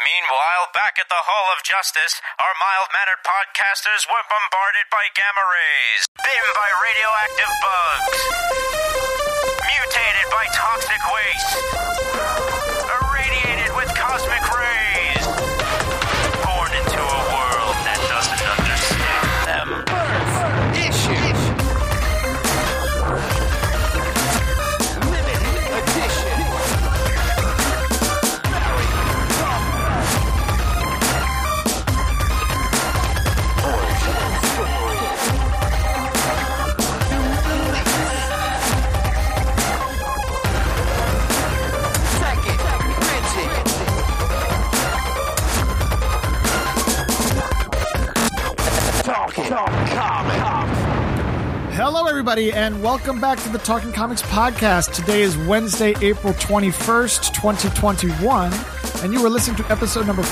Meanwhile, back at the Hall of Justice, our mild-mannered podcasters were bombarded by gamma rays, bitten by radioactive bugs, mutated by toxic waste, irradiated with cosmic rays, born into a world that doesn't understand them. Issue. Limited edition. Hello, everybody, and welcome back to the Talking Comics podcast. Today is Wednesday, April 21st, 2021, and you are listening to episode number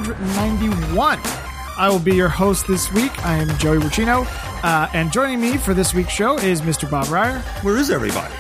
491. I will be your host this week. I am Joey Ruccino, and joining me for this week's show is Mr. Bob Ryer. Where is everybody?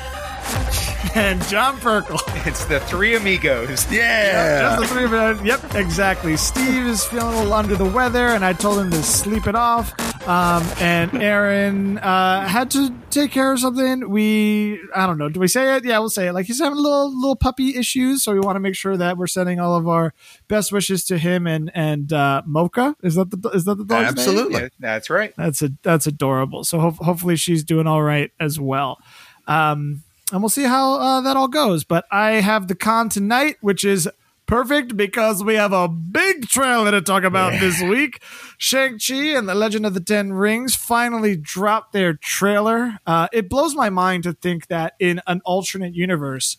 And John Perkle. It's the three amigos. Yeah. Just the three of them. Yep, exactly. Steve is feeling a little under the weather, and I told him to sleep it off. And Aaron had to take care of something. I don't know. Do we say it? Yeah, we'll say it. Like, he's having little puppy issues, so we want to make sure that we're sending all of our best wishes to him and Mocha. Is that the dog's name? Absolutely. Yeah, that's right. That's adorable. So hopefully she's doing all right as well. And we'll see how that all goes. But I have the con tonight, which is perfect because we have a big trailer to talk about this week. Shang-Chi and the Legend of the Ten Rings finally dropped their trailer. It blows my mind to think that in an alternate universe,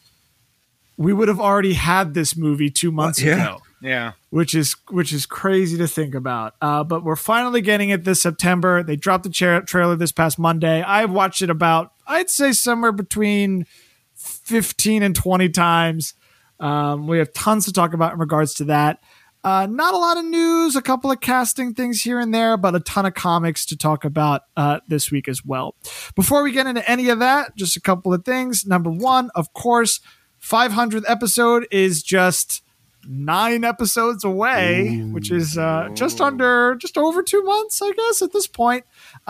we would have already had this movie 2 months ago. Yeah. Which is crazy to think about. But we're finally getting it this September. They dropped the trailer this past Monday. I've watched it about, I'd say, somewhere between 15 and 20 times. We have tons to talk about in regards to that. Not a lot of news, a couple of casting things here and there, but a ton of comics to talk about this week as well. Before we get into any of that, just a couple of things. Number one, of course, 500th episode is just 9 episodes away, which is just over 2 months, I guess, at this point.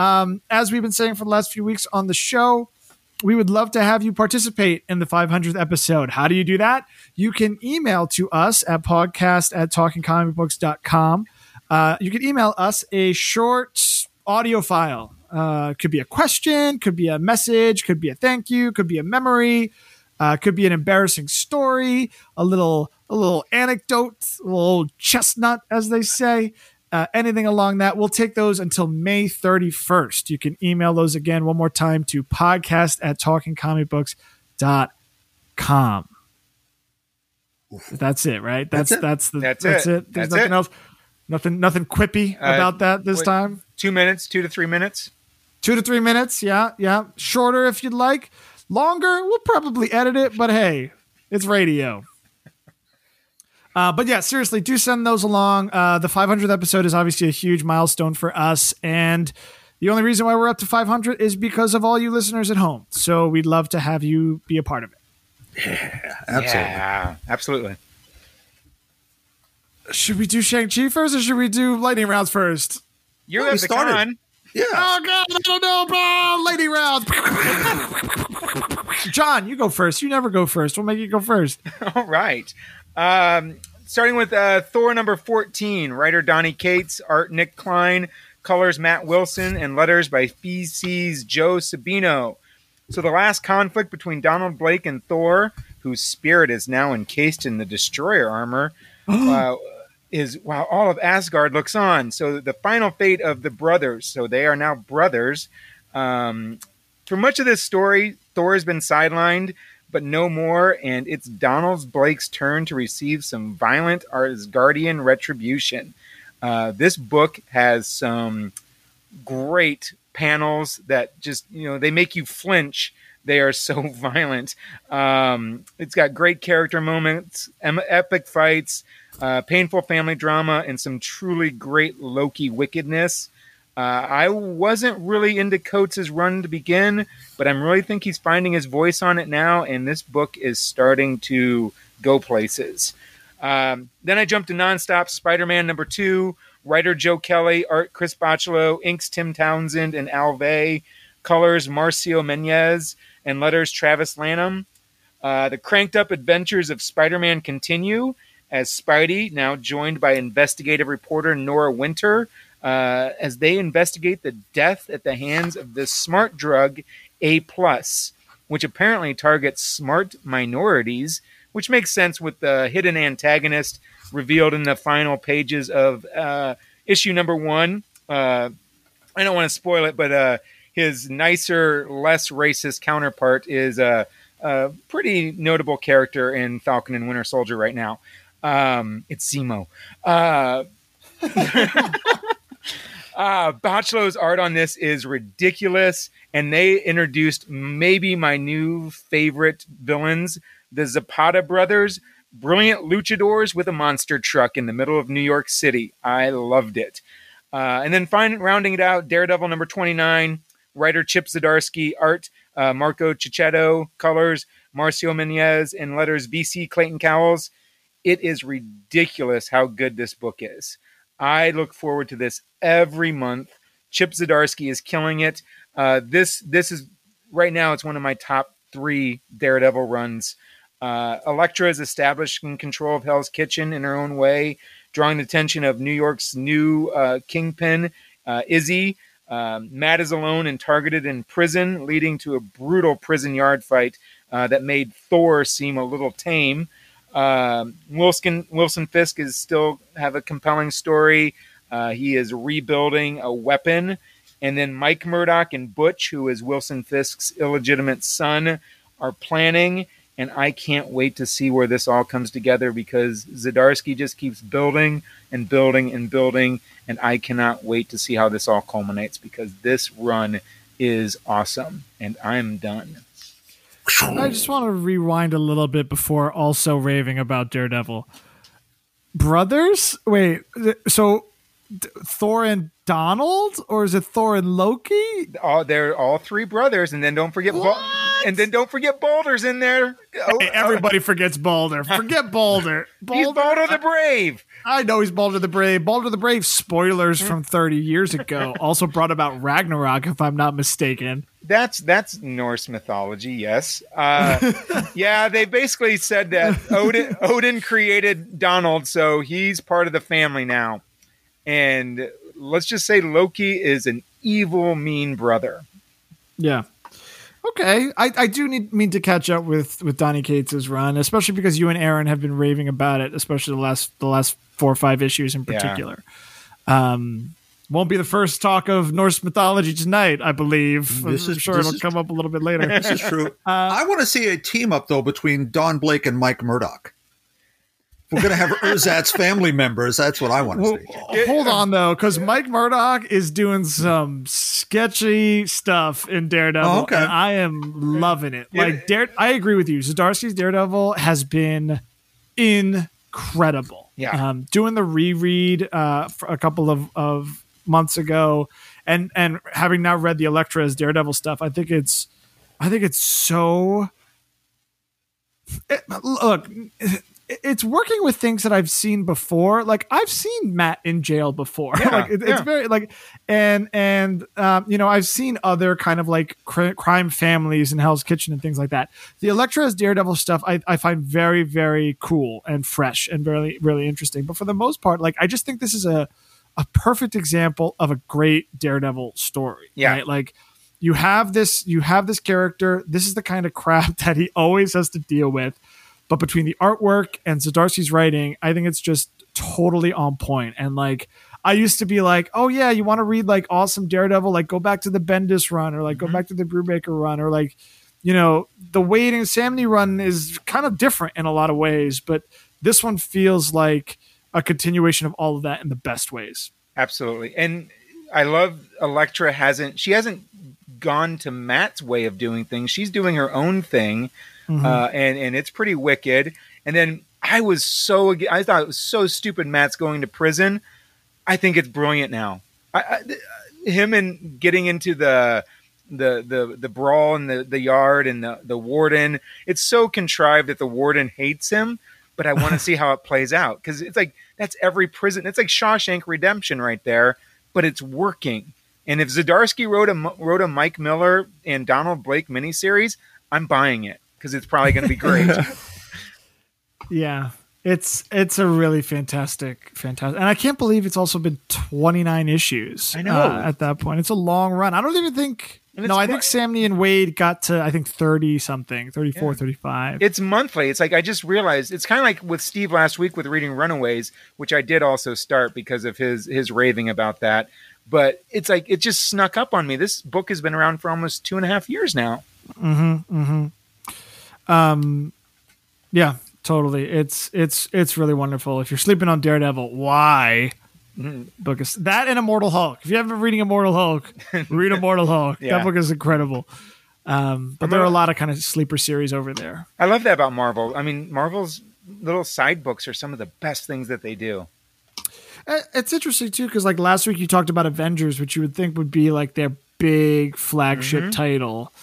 As we've been saying for the last few weeks on the show, we would love to have you participate in the 500th episode. How do you do that? You can email to us at podcast@talkingcomicbooks.com. You can email us a short audio file. Could be a question, could be a message, could be a thank you, could be a memory, could be an embarrassing story, a little anecdote, a little chestnut, as they say. Anything along that. We'll take those until May 31st. You can email those again one more time to podcast@talkingcomicbooks.com. That's it, right? That's it. There's nothing else. Nothing quippy about that this time. 2 minutes, 2 to 3 minutes. 2 to 3 minutes. Yeah. Shorter if you'd like. Longer, we'll probably edit it, but hey, it's radio. But yeah, seriously, do send those along. The 500th episode is obviously a huge milestone for us. And the only reason why we're up to 500 is because of all you listeners at home. So we'd love to have you be a part of it. Yeah, absolutely. Yeah, absolutely. Should we do Shang-Chi first or should we do lightning rounds first? You have the con. Yeah. Oh, God, I don't know, bro. Lightning rounds. John, you go first. You never go first. We'll make you go first. All right. Starting with Thor number 14, writer Donny Cates, art Nick Klein, colors Matt Wilson, and letters by BC's Joe Sabino. So the last conflict between Donald Blake and Thor, whose spirit is now encased in the Destroyer armor, is while all of Asgard looks on. So the final fate of the brothers. So they are now brothers. For much of this story, Thor has been sidelined, but no more, and it's Donald Blake's turn to receive some violent Asgardian retribution. This book has some great panels that just, they make you flinch. They are so violent. It's got great character moments, epic fights, painful family drama, and some truly great Loki wickedness. I wasn't really into Coates' run to begin, but I really think he's finding his voice on it now, and this book is starting to go places. Then I jumped to Nonstop Spider-Man number 2, writer Joe Kelly, art Chris Bachalo, inks Tim Townsend and Al Vey, colors Marcio Menez, and letters Travis Lanham. The cranked up adventures of Spider-Man continue as Spidey, now joined by investigative reporter Nora Winter, as they investigate the death at the hands of the smart drug A+, which apparently targets smart minorities, which makes sense with the hidden antagonist revealed in the final pages of issue number 1. I don't want to spoil it, but his nicer, less racist counterpart is a pretty notable character in Falcon and Winter Soldier right now. It's Zemo. Bachalo's art on this is ridiculous, and they introduced maybe my new favorite villains, the Zapata brothers, brilliant luchadors with a monster truck in the middle of New York City. I loved it. And then rounding it out, Daredevil number 29, writer Chip Zdarsky, art Marco Cicchetto, colors Marcio Menez, and letters VC Clayton Cowles. It is ridiculous how good this book is. I look forward to this every month. Chip Zdarsky is killing it. This is right now. It's one of my top 3 Daredevil runs. Elektra is establishing control of Hell's Kitchen in her own way, drawing the attention of New York's new kingpin, Izzy. Matt is alone and targeted in prison, leading to a brutal prison yard fight that made Thor seem a little tame. Wilson Fisk is still have a compelling story. He is rebuilding a weapon. And then Mike Murdock and Butch, who is Wilson Fisk's illegitimate son, are planning. And I can't wait to see where this all comes together, because Zdarsky just keeps building and building and building. And I cannot wait to see how this all culminates, because this run is awesome. And I'm done. I just want to rewind a little bit before also raving about Daredevil. Brothers? Wait, so Thor and Donald, or is it Thor and Loki? They're all 3 brothers, and then don't forget Boulder's in there. Hey, everybody forgets Balder. Forget Balder. He's Balder the Brave. I know he's Balder the Brave. Balder the Brave, spoilers from 30 years ago, also brought about Ragnarok, if I'm not mistaken. That's Norse mythology, yes. Yeah, they basically said that Odin created Donald, so he's part of the family now. And let's just say Loki is an evil, mean brother. Yeah. Okay, I do mean to catch up with Donny Cates' run, especially because you and Aaron have been raving about it, especially the last 4 or 5 issues in particular. Yeah. Won't be the first talk of Norse mythology tonight, I believe. I'm sure it'll come up a little bit later. This is true. I want to see a team up, though, between Don Blake and Mike Murdock. We're going to have Urzat's family members. That's what I want to see. Hold on, though, because Mike Murdock is doing some sketchy stuff in Daredevil, and I am loving it. Like, I agree with you. Zdarsky's Daredevil has been incredible. Yeah. Doing the reread for a couple of months ago, and having now read the Elektra's Daredevil stuff, I think it's so. Look. It's working with things that I've seen before. Like, I've seen Matt in jail before. Yeah, like it's very like, and I've seen other kind of like crime families in Hell's Kitchen and things like that. The Elektra's Daredevil stuff I find very, very cool and fresh and really, really interesting. But for the most part, like, I just think this is a perfect example of a great Daredevil story. Yeah. Right? Like, you have this character. This is the kind of crap that he always has to deal with. But between the artwork and Zdarsky's writing, I think it's just totally on point. And like, I used to be like, oh yeah, you want to read like awesome Daredevil, like go back to the Bendis run, or like go back to the Brubaker run, or like, the Wade and Samney run is kind of different in a lot of ways, but this one feels like a continuation of all of that in the best ways. Absolutely. And I love Elektra hasn't gone to Matt's way of doing things. She's doing her own thing. Mm-hmm. And it's pretty wicked. And then I thought it was so stupid Matt's going to prison. I think it's brilliant now. Him and getting into the brawl in the yard and the warden. It's so contrived that the warden hates him, but I want to see how it plays out. Because it's like, that's every prison. It's like Shawshank Redemption right there, but it's working. And if Zdarsky wrote a Mike Miller and Donald Blake miniseries, I'm buying it because it's probably going to be great. Yeah. It's a really fantastic. And I can't believe it's also been 29 issues. I know. At that point. It's a long run. I don't even think... No, I think Samney and Wade got to, 30-something, 34, 35. It's monthly. It's like, I just realized, it's kind of like with Steve last week with reading Runaways, which I did also start because of his raving about that. But it's like, it just snuck up on me. This book has been around for almost 2.5 years now. Yeah, totally. It's really wonderful. If you're sleeping on Daredevil, why? Book is that and Immortal Hulk. If you haven't been reading Immortal Hulk, read Immortal Hulk. Yeah. That book is incredible. But there are a lot of kind of sleeper series over there. I love that about Marvel. I mean, Marvel's little side books are some of the best things that they do. It's interesting too, because like last week you talked about Avengers, which you would think would be like their big flagship title.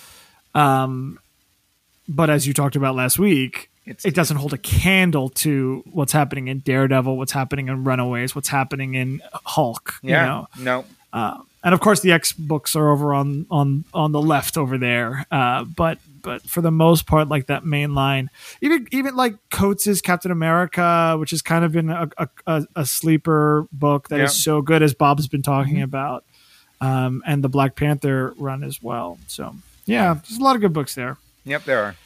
But as you talked about last week, it doesn't hold a candle to what's happening in Daredevil, what's happening in Runaways, what's happening in Hulk. Yeah, you know? And of course the X books are over on the left over there. But for the most part, like that main line, even like Coates' Captain America, which has kind of been a sleeper book that is so good, as Bob's been talking about, and the Black Panther run as well. So yeah, there's a lot of good books there. Yep, there are.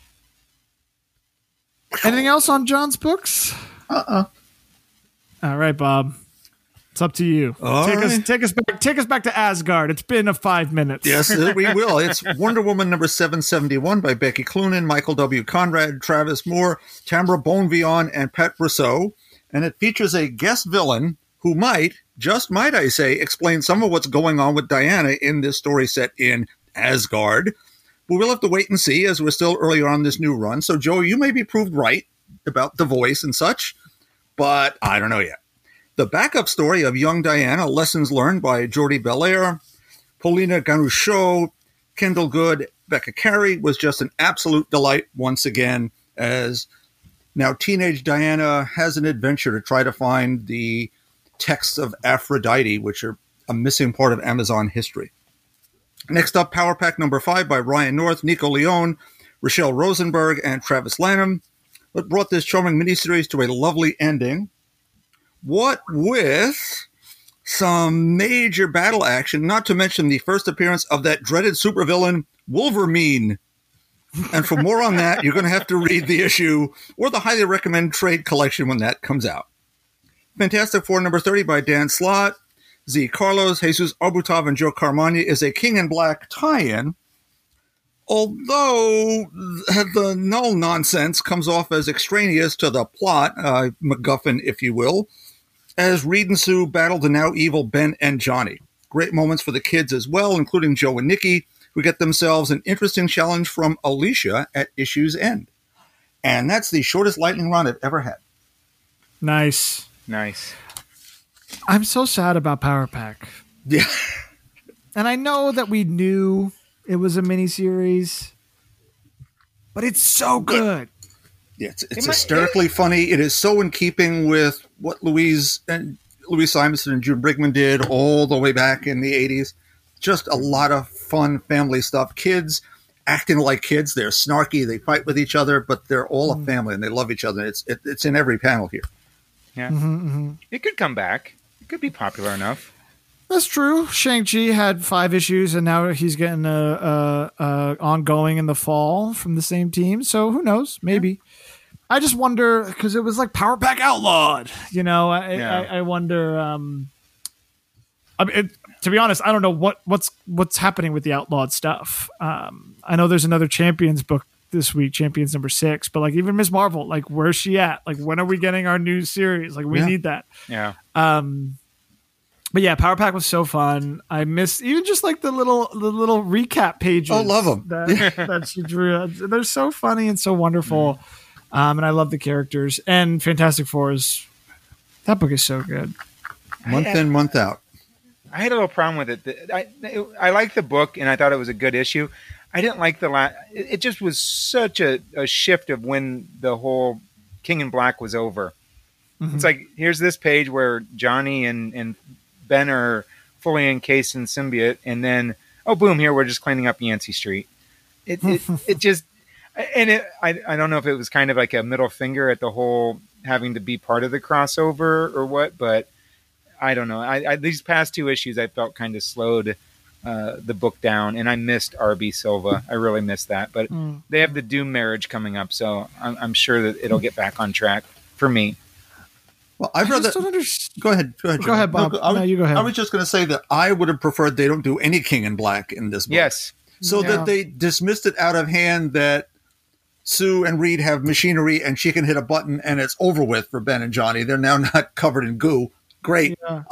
Anything else on John's books? All right, Bob. It's up to you. Take us back to Asgard. It's been 5 minutes. Yes, we will. It's Wonder Woman number 771 by Becky Cloonan, Michael W. Conrad, Travis Moore, Tamara Bonvillain, and Pat Brousseau. And it features a guest villain who might I say, explain some of what's going on with Diana in this story set in Asgard. But we'll have to wait and see, as we're still early on this new run. So, Joe, you may be proved right about the voice and such, but I don't know yet. The backup story of young Diana, Lessons Learned by Jordi Belair, Paulina Ganucheau, Kendall Good, Becca Carey, was just an absolute delight once again, as now teenage Diana has an adventure to try to find the texts of Aphrodite, which are a missing part of Amazon history. Next up, Power Pack number 5 by Ryan North, Nico Leone, Rochelle Rosenberg, and Travis Lanham. What brought this charming miniseries to a lovely ending? What with some major battle action, not to mention the first appearance of that dreaded supervillain, Wolverine. And for more on that, you're going to have to read the issue or the highly recommended trade collection when that comes out. Fantastic Four number 30 by Dan Slott. Z. Carlos, Jesus Arbutov, and Joe Carmagna is a King in Black tie-in, although the null nonsense comes off as extraneous to the plot, MacGuffin, if you will, as Reed and Sue battle the now evil Ben and Johnny. Great moments for the kids as well, including Joe and Nikki, who get themselves an interesting challenge from Alicia at issue's end. And that's the shortest lightning run I've ever had. Nice. I'm so sad about Power Pack. Yeah. And I know that we knew it was a miniseries, but it's so good. Yeah, it's hysterically funny. It is so in keeping with what Louise Simonson and June Brigman did all the way back in the 80s. Just a lot of fun family stuff. Kids acting like kids. They're snarky. They fight with each other, but they're all a family and they love each other. It's in every panel here. Yeah. It could come back. It could be popular enough. That's true. Shang-Chi had 5 issues, and now he's getting a ongoing in the fall from the same team. So who knows? Maybe. Yeah. I just wonder, because it was like Power Pack Outlawed. You know, I wonder. To be honest, I don't know what's happening with the Outlawed stuff. I know there's another Champions book this week, Champions number 6, but like even Ms. Marvel, like where's she at? Like when are we getting our new series? Like we need that. Yeah. But yeah, Power Pack was so fun. I missed even just like the little recap pages. Oh, love them. That she drew. They're so funny and so wonderful. And I love the characters. And Fantastic Four that book is so good. Month in, month out. I had a little problem with it. I liked the book and I thought it was a good issue. I didn't like the last. It just was such a shift of when the whole King in Black was over. It's like, here's this page where Johnny and Ben are fully encased in symbiote, and then, oh, boom, here we're just cleaning up Yancey Street. It just, and I don't know if it was kind of like a middle finger at the whole having to be part of the crossover or what, but I don't know. I these past 2 issues, I felt kind of slowed the book down, and I missed R.B. Silva. I really missed that, but they have the Doom marriage coming up, so I'm sure that it'll get back on track for me. Well, I've read that. Go ahead. Go ahead, Bob. No, you go ahead. I was just going to say that I would have preferred they don't do any King in Black in this book. Yes. So that they dismissed it out of hand that Sue and Reed have machinery and she can hit a button and it's over with for Ben and Johnny. They're now not covered in goo. Great. Yeah.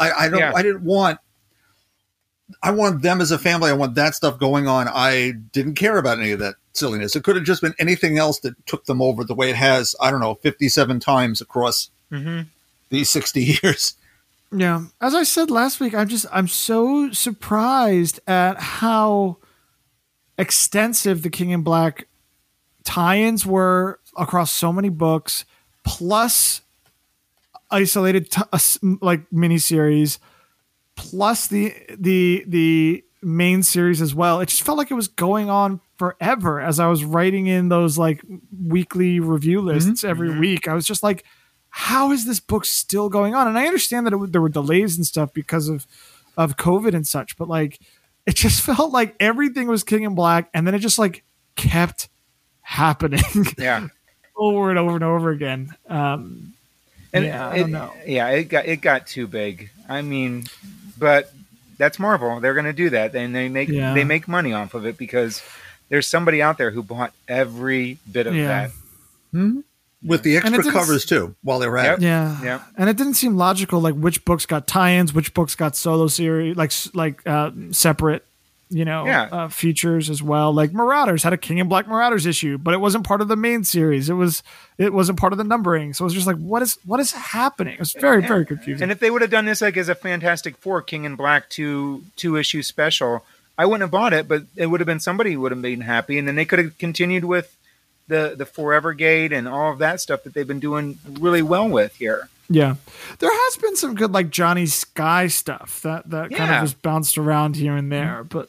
I want them as a family. I want that stuff going on. I didn't care about any of that silliness. It could have just been anything else that took them over the way it has, 57 times across these 60 years. Yeah. As I said last week, I'm so surprised at how extensive the King in Black tie-ins were across so many books, plus isolated miniseries, plus the main series as well. It just felt like it was going on forever. As I was writing in those like weekly review lists every week, I was just like, how is this book still going on? And I understand that there were delays and stuff because of COVID and such, but like, it just felt like everything was King in Black, and then it just like kept happening, over and over and over again. I don't know. Yeah, it got too big. I mean, but that's Marvel. They're going to do that, and they make money off of it because there's somebody out there who bought every bit of that. Mm-hmm. With the extra covers too, while they were at it. Yeah. And it didn't seem logical, like which books got tie-ins, which books got solo series, like separate, features as well. Like Marauders had a King in Black Marauders issue, but it wasn't part of the main series. It wasn't part of the numbering. So it was just like, what is happening? It was very, very confusing. And if they would have done this like as a Fantastic Four King in Black two issue special, I wouldn't have bought it, but it would have been somebody who would have been happy, and then they could have continued with the Forever Gate and all of that stuff that they've been doing really well with here. Yeah. There has been some good like Johnny Sky stuff that kind of just bounced around here and there, but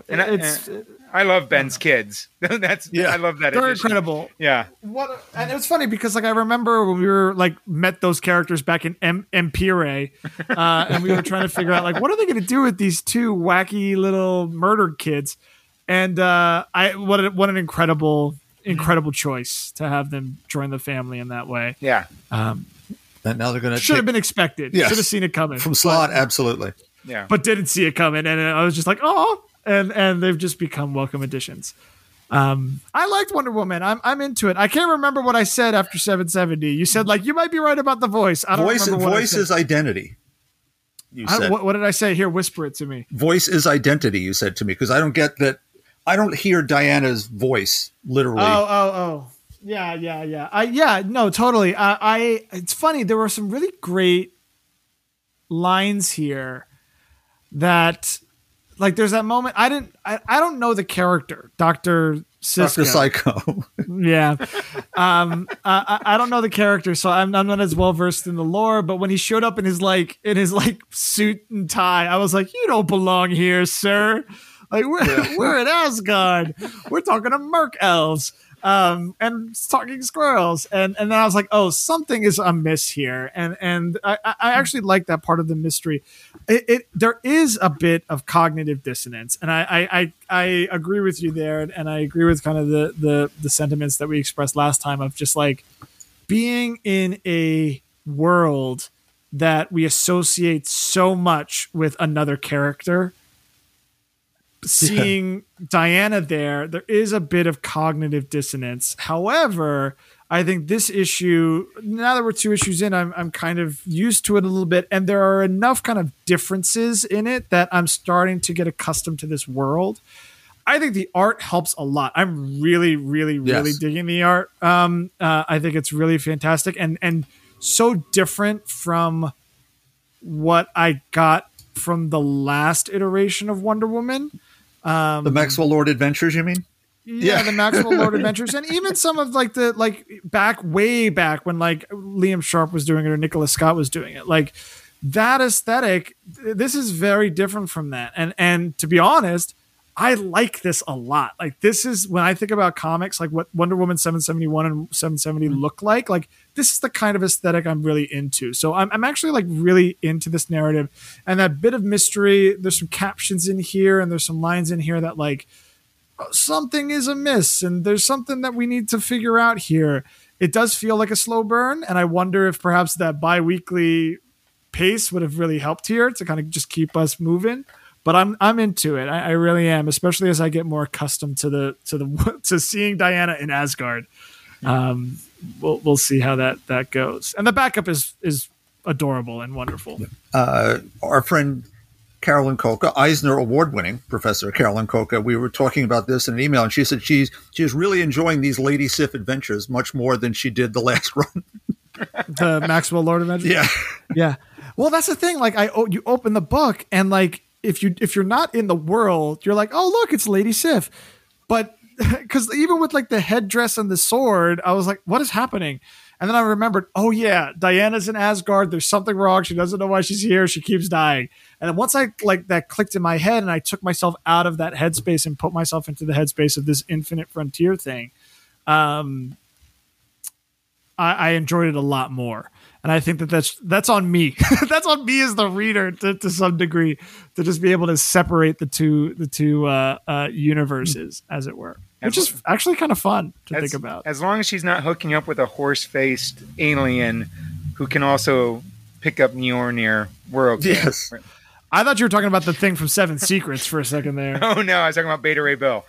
I love Ben's kids. I love that. They're incredible. Yeah. And it was funny because like I remember when we were like met those characters back in Empire, and we were trying to figure out like what are they going to do with these 2 wacky little murdered kids, and what an incredible choice to have them join the family in that way. Yeah. And now they're going to should have been expected. Yes. Should have seen it coming from Slott. Absolutely. Yeah. But didn't see it coming, and I was just like, oh, and they've just become welcome additions. I liked Wonder Woman. I'm into it. I can't remember what I said after 770. You said like you might be right about the voice. I don't remember what voice is identity. You said. What did I say? Here, whisper it to me. Voice is identity. You said to me because I don't get that. I don't hear Diana's voice literally. Oh. Yeah. No, totally. It's funny. There were some really great lines here that, like, there's that moment. I don't know the character, Dr. Cisco. Dr. Psycho. Yeah. I don't know the character, so I'm not as well versed in the lore. But when he showed up in his suit and tie, I was like, you don't belong here, sir. Like we're in Asgard. We're talking to Merc elves. And talking squirrels, and then I was like, oh, something is amiss here, and I actually like that part of the mystery. There is a bit of cognitive dissonance, and I agree with you there, and I agree with kind of the sentiments that we expressed last time of just like being in a world that we associate so much with another character. Seeing Diana there is a bit of cognitive dissonance. However, I think this issue, now that we're 2 issues in, I'm kind of used to it a little bit, and there are enough kind of differences in it that I'm starting to get accustomed to this world. I think the art helps a lot. I'm really, really, really digging the art. I think it's really fantastic and so different from what I got from the last iteration of Wonder Woman. The Maxwell Lord Adventures, you mean? Yeah, the Maxwell Lord Adventures, and even some of like the way back when like Liam Sharp was doing it or Nicholas Scott was doing it. Like that aesthetic, this is very different from that. And to be honest, I like this a lot. Like this is when I think about comics, like what Wonder Woman 771 and 770 look like this is the kind of aesthetic I'm really into. So I'm actually like really into this narrative and that bit of mystery. There's some captions in here and there's some lines in here that like something is amiss and there's something that we need to figure out here. It does feel like a slow burn. And I wonder if perhaps that bi-weekly pace would have really helped here to kind of just keep us moving. But I'm into it. I really am, especially as I get more accustomed to to seeing Diana in Asgard. We'll see how that goes. And the backup is adorable and wonderful. Our friend Carolyn Coca, Eisner Award-winning Professor Carolyn Coca, we were talking about this in an email, and she said she's really enjoying these Lady Sif adventures much more than she did the last run. The Maxwell Lord adventures? Yeah. Well, that's the thing. Like you open the book and like if you're not in the world, you're like, oh look, it's Lady Sif. But because even with like the headdress and the sword, I was like, what is happening? And then I remembered, oh yeah, Diana's in Asgard. There's something wrong. She doesn't know why she's here. She keeps dying. And once I like that clicked in my head and I took myself out of that headspace and put myself into the headspace of this Infinite Frontier thing, I enjoyed it a lot more. And I think that's on me. That's on me as the reader to some degree to just be able to separate the two universes, as it were. Which is actually kind of fun to think about. As long as she's not hooking up with a horse-faced alien who can also pick up Mjolnir, we're okay. Yes. I thought you were talking about the thing from Seven Secrets for a second there. Oh, no. I was talking about Beta Ray Bill.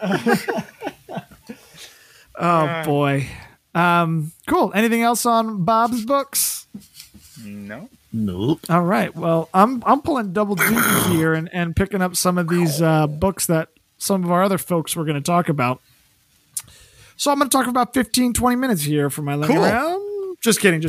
Oh, boy. Cool. Anything else on Bob's books? No. Nope. All right. Well, I'm pulling double duty here and picking up some of these books that some of our other folks were going to talk about. So I'm going to talk for about 15, 20 minutes here for my laying around. Just kidding.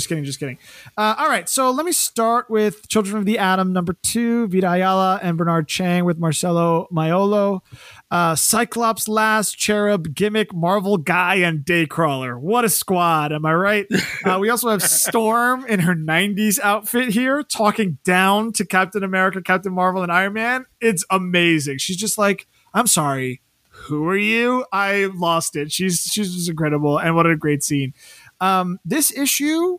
All right. So let me start with Children of the Atom #2, Vita Ayala and Bernard Chang with Marcelo Maiolo. Cyclops, Last, Cherub, Gimmick, Marvel Guy, and Daycrawler. What a squad. Am I right? We also have Storm in her 90s outfit here, talking down to Captain America, Captain Marvel, and Iron Man. It's amazing. She's just like, I'm sorry, who are you? I lost it. She's just incredible. And what a great scene. This issue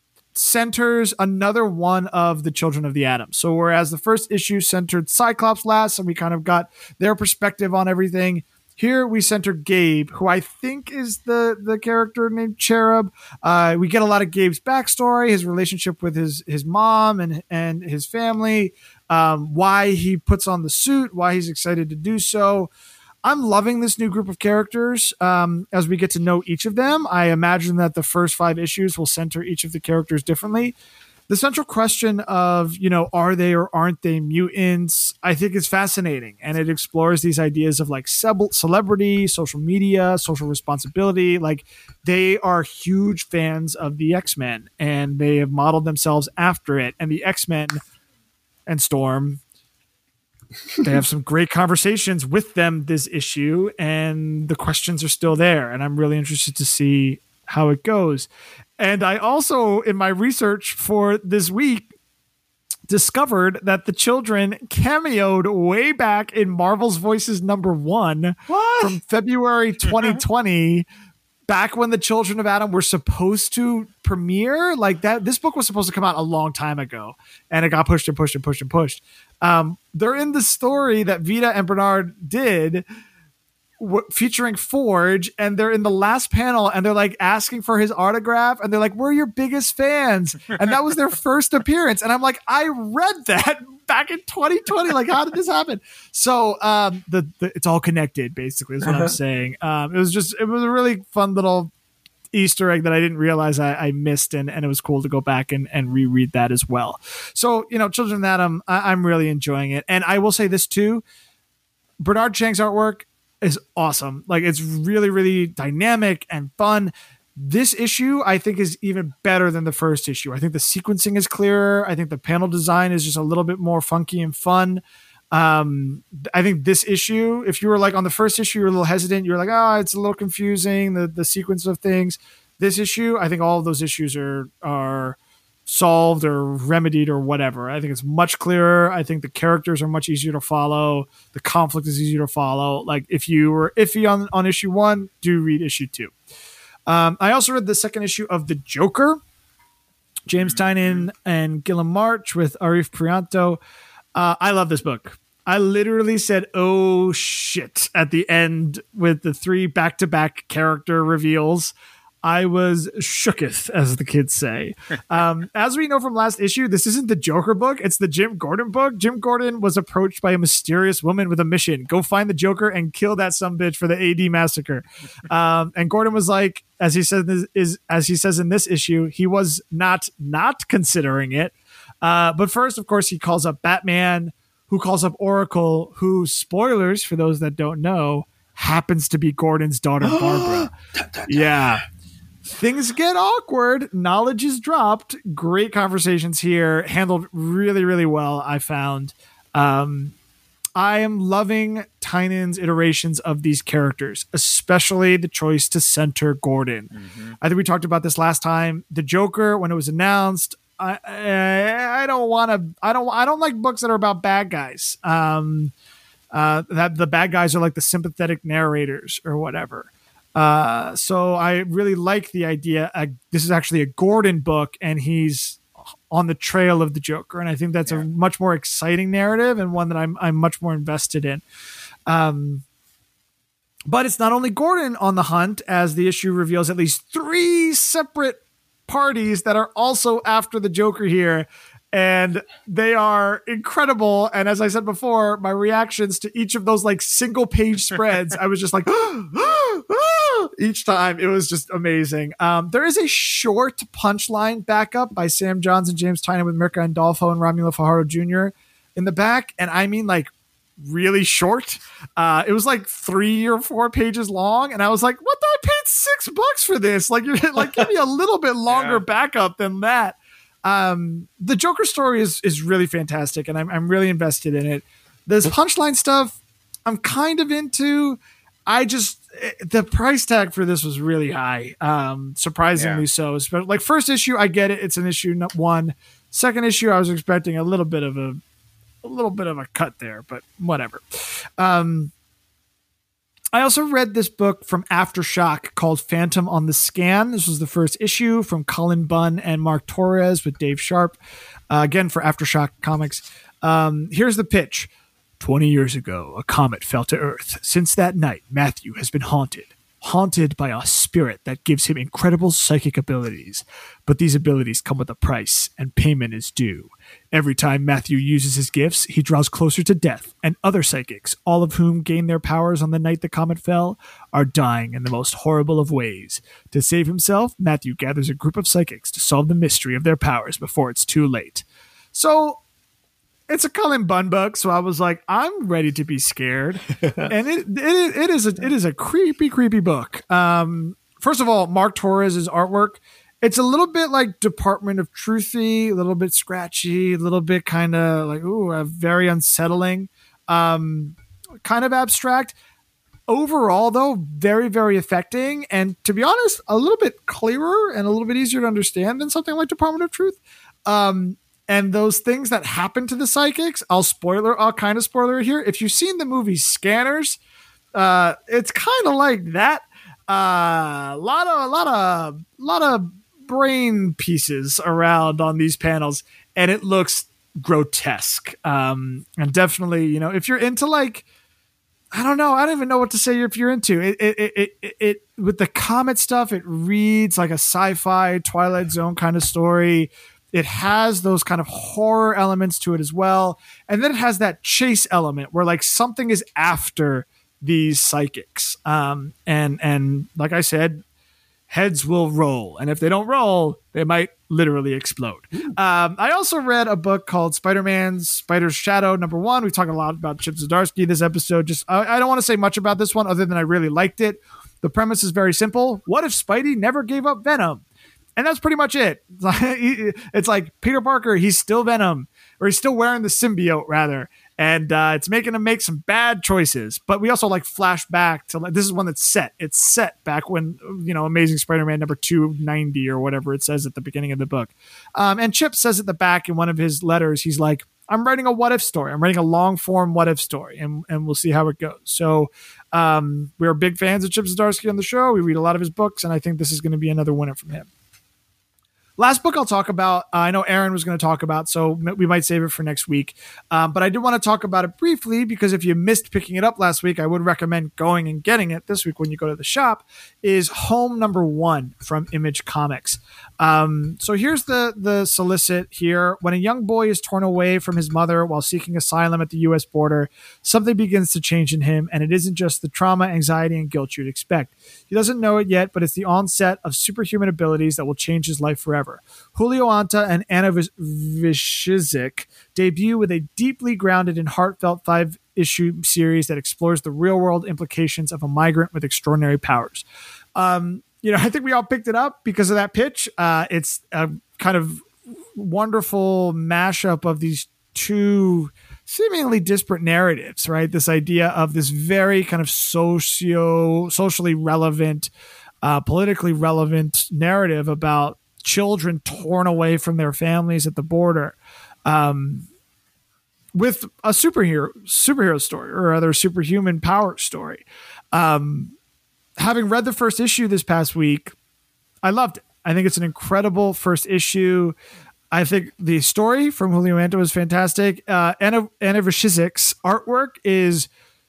centers another one of the Children of the Atom. So whereas the first issue centered Cyclops, Last, and we kind of got their perspective on everything, here we center Gabe, who I think is the character named Cherub. We get a lot of Gabe's backstory, his relationship with his mom and his family, why he puts on the suit, why he's excited to do so. I'm loving this new group of characters as we get to know each of them. I imagine that the first 5 issues will center each of the characters differently. The central question of, are they or aren't they mutants, I think is fascinating. And it explores these ideas of like celebrity, social media, social responsibility. Like they are huge fans of the X-Men and they have modeled themselves after it. And the X-Men and Storm, they have some great conversations with them this issue, and the questions are still there. And I'm really interested to see how it goes. And I also, in my research for this week, discovered that the children cameoed way back in Marvel's Voices #1 from February 2020. Back when the Children of Atom were supposed to premiere, like that, this book was supposed to come out a long time ago, and it got pushed and pushed and pushed and pushed. They're in the story that Vita and Bernard did featuring Forge, and they're in the last panel and they're like asking for his autograph and they're like, we're your biggest fans. And that was their first appearance. And I'm like, I read that back in 2020. Like, how did this happen? So it's all connected, basically, is what I'm saying. It was a really fun little Easter egg that I didn't realize I missed, and it was cool to go back and reread that as well. So, Children of the Atom, I'm really enjoying it. And I will say this too, Bernard Chang's artwork is awesome. Like, it's really, really dynamic and fun. This issue, I think, is even better than the first issue. I think the sequencing is clearer. I think the panel design is just a little bit more funky and fun. I think this issue, if you were like on the first issue, you're a little hesitant. You're like, oh, it's a little confusing, the sequence of things. This issue, I think all of those issues are solved or remedied or whatever. I think it's much clearer. I think the characters are much easier to follow. The conflict is easier to follow. Like if you were iffy on issue 1, do read issue 2. I also read the second issue of The Joker, James Tynion and Gilliam March with Arif Prianto. I love this book. I literally said, oh shit, at the end with the 3 back-to-back character reveals. I was shooketh, as the kids say. As we know from last issue, this isn't the Joker book. It's the Jim Gordon book. Jim Gordon was approached by a mysterious woman with a mission. Go find the Joker and kill that sumbitch for the AD massacre. And Gordon was like, as he says in this issue, he was not considering it. But first, of course, he calls up Batman, who calls up Oracle, who, spoilers for those that don't know, happens to be Gordon's daughter, Barbara. Yeah. Things get awkward. Knowledge is dropped. Great conversations here. Handled really, really well, I found. I am loving Tynion's iterations of these characters, especially the choice to center Gordon. Mm-hmm. I think we talked about this last time. The Joker, when it was announced, I don't like books that are about bad guys. That the bad guys are like the sympathetic narrators or whatever. So I really like the idea. This is actually a Gordon book, and he's on the trail of the Joker, and I think that's a much more exciting narrative and one that I'm much more invested in. But it's not only Gordon on the hunt, as the issue reveals at least 3 separate parties that are also after the Joker here, and they are incredible. And as I said before, my reactions to each of those like single page spreads, I was just like each time. It was just amazing. There is a short punchline backup by Sam Johns and James Tynion with Mirka Andolfo and Romulo Fajardo Jr. in the back, and I mean like really short. It was like 3 or 4 pages long, and I was like, what the, I paid $6 for this. Like, you're like, give me a little bit longer backup than that. The Joker story is really fantastic, and I'm really invested in it. This punchline stuff I'm kind of into. The price tag for this was really high, surprisingly so. Like first issue, I get it; it's an issue 1. Second issue, I was expecting a little bit of a cut there, but whatever. I also read this book from Aftershock called Phantom on the Scan. This was the first issue from Cullen Bunn and Mark Torres with Dave Sharp, again for Aftershock Comics. Here's the pitch. 20 years ago, a comet fell to Earth. Since that night, Matthew has been haunted by a spirit that gives him incredible psychic abilities. But these abilities come with a price, and payment is due. Every time Matthew uses his gifts, he draws closer to death, and other psychics, all of whom gained their powers on the night the comet fell, are dying in the most horrible of ways. To save himself, Matthew gathers a group of psychics to solve the mystery of their powers before it's too late. So, it's a Cullen Bunn book, so I was like, I'm ready to be scared. And it is a creepy book. First of all, Mark Torres' artwork, it's a little bit like Department of Truthy, a little bit scratchy, a little bit kind of like, very unsettling, kind of abstract. Overall, though, very, very affecting. And to be honest, a little bit clearer and a little bit easier to understand than something like Department of Truth. And those things that happen to the psychics, I'll kind of spoiler it here. If you've seen the movie Scanners, it's kind of like that. Lot of brain pieces around on these panels, and it looks grotesque. And definitely, if you're into like, I don't even know what to say if you're into it with the comet stuff, it reads like a sci-fi Twilight Zone kind of story. It has those kind of horror elements to it as well. And then it has that chase element where like something is after these psychics. And like I said, heads will roll. And if they don't roll, they might literally explode. I also read a book called Spider-Man's Spider's Shadow #1. We talked a lot about Chip Zdarsky this episode. I don't want to say much about this one other than I really liked it. The premise is very simple. What if Spidey never gave up Venom? And that's pretty much it. It's like Peter Parker, he's still Venom, or he's still wearing the symbiote rather. And it's making him make some bad choices. But we also like flash back to this is one that's set. It's set back when, Amazing Spider-Man number 290 or whatever it says at the beginning of the book. And Chip says at the back in one of his letters, he's like, I'm writing a what if story. I'm writing a long form what if story, and we'll see how it goes. So we're big fans of Chip Zdarsky on the show. We read a lot of his books, and I think this is going to be another winner from him. Last book I'll talk about, I know Aaron was going to talk about, so we might save it for next week. But I did want to talk about it briefly because if you missed picking it up last week, I would recommend going and getting it this week when you go to the shop, is Home #1 from Image Comics. So here's the solicit here. When a young boy is torn away from his mother while seeking asylum at the U.S. border, something begins to change in him, and it isn't just the trauma, anxiety, and guilt you'd expect. He doesn't know it yet, but it's the onset of superhuman abilities that will change his life forever. Julio Anta and Anna Vishizik debut with a deeply grounded and heartfelt 5-issue series that explores the real-world implications of a migrant with extraordinary powers. I think we all picked it up because of that pitch. It's a kind of wonderful mashup of these two seemingly disparate narratives, right? This idea of this very kind of socially relevant, politically relevant narrative about children torn away from their families at the border, with a superhero story or other superhuman power story. Having read the first issue this past week, I loved it. I think it's an incredible first issue. I think the story from Julio Anta was fantastic. Anna Vashizik's artwork is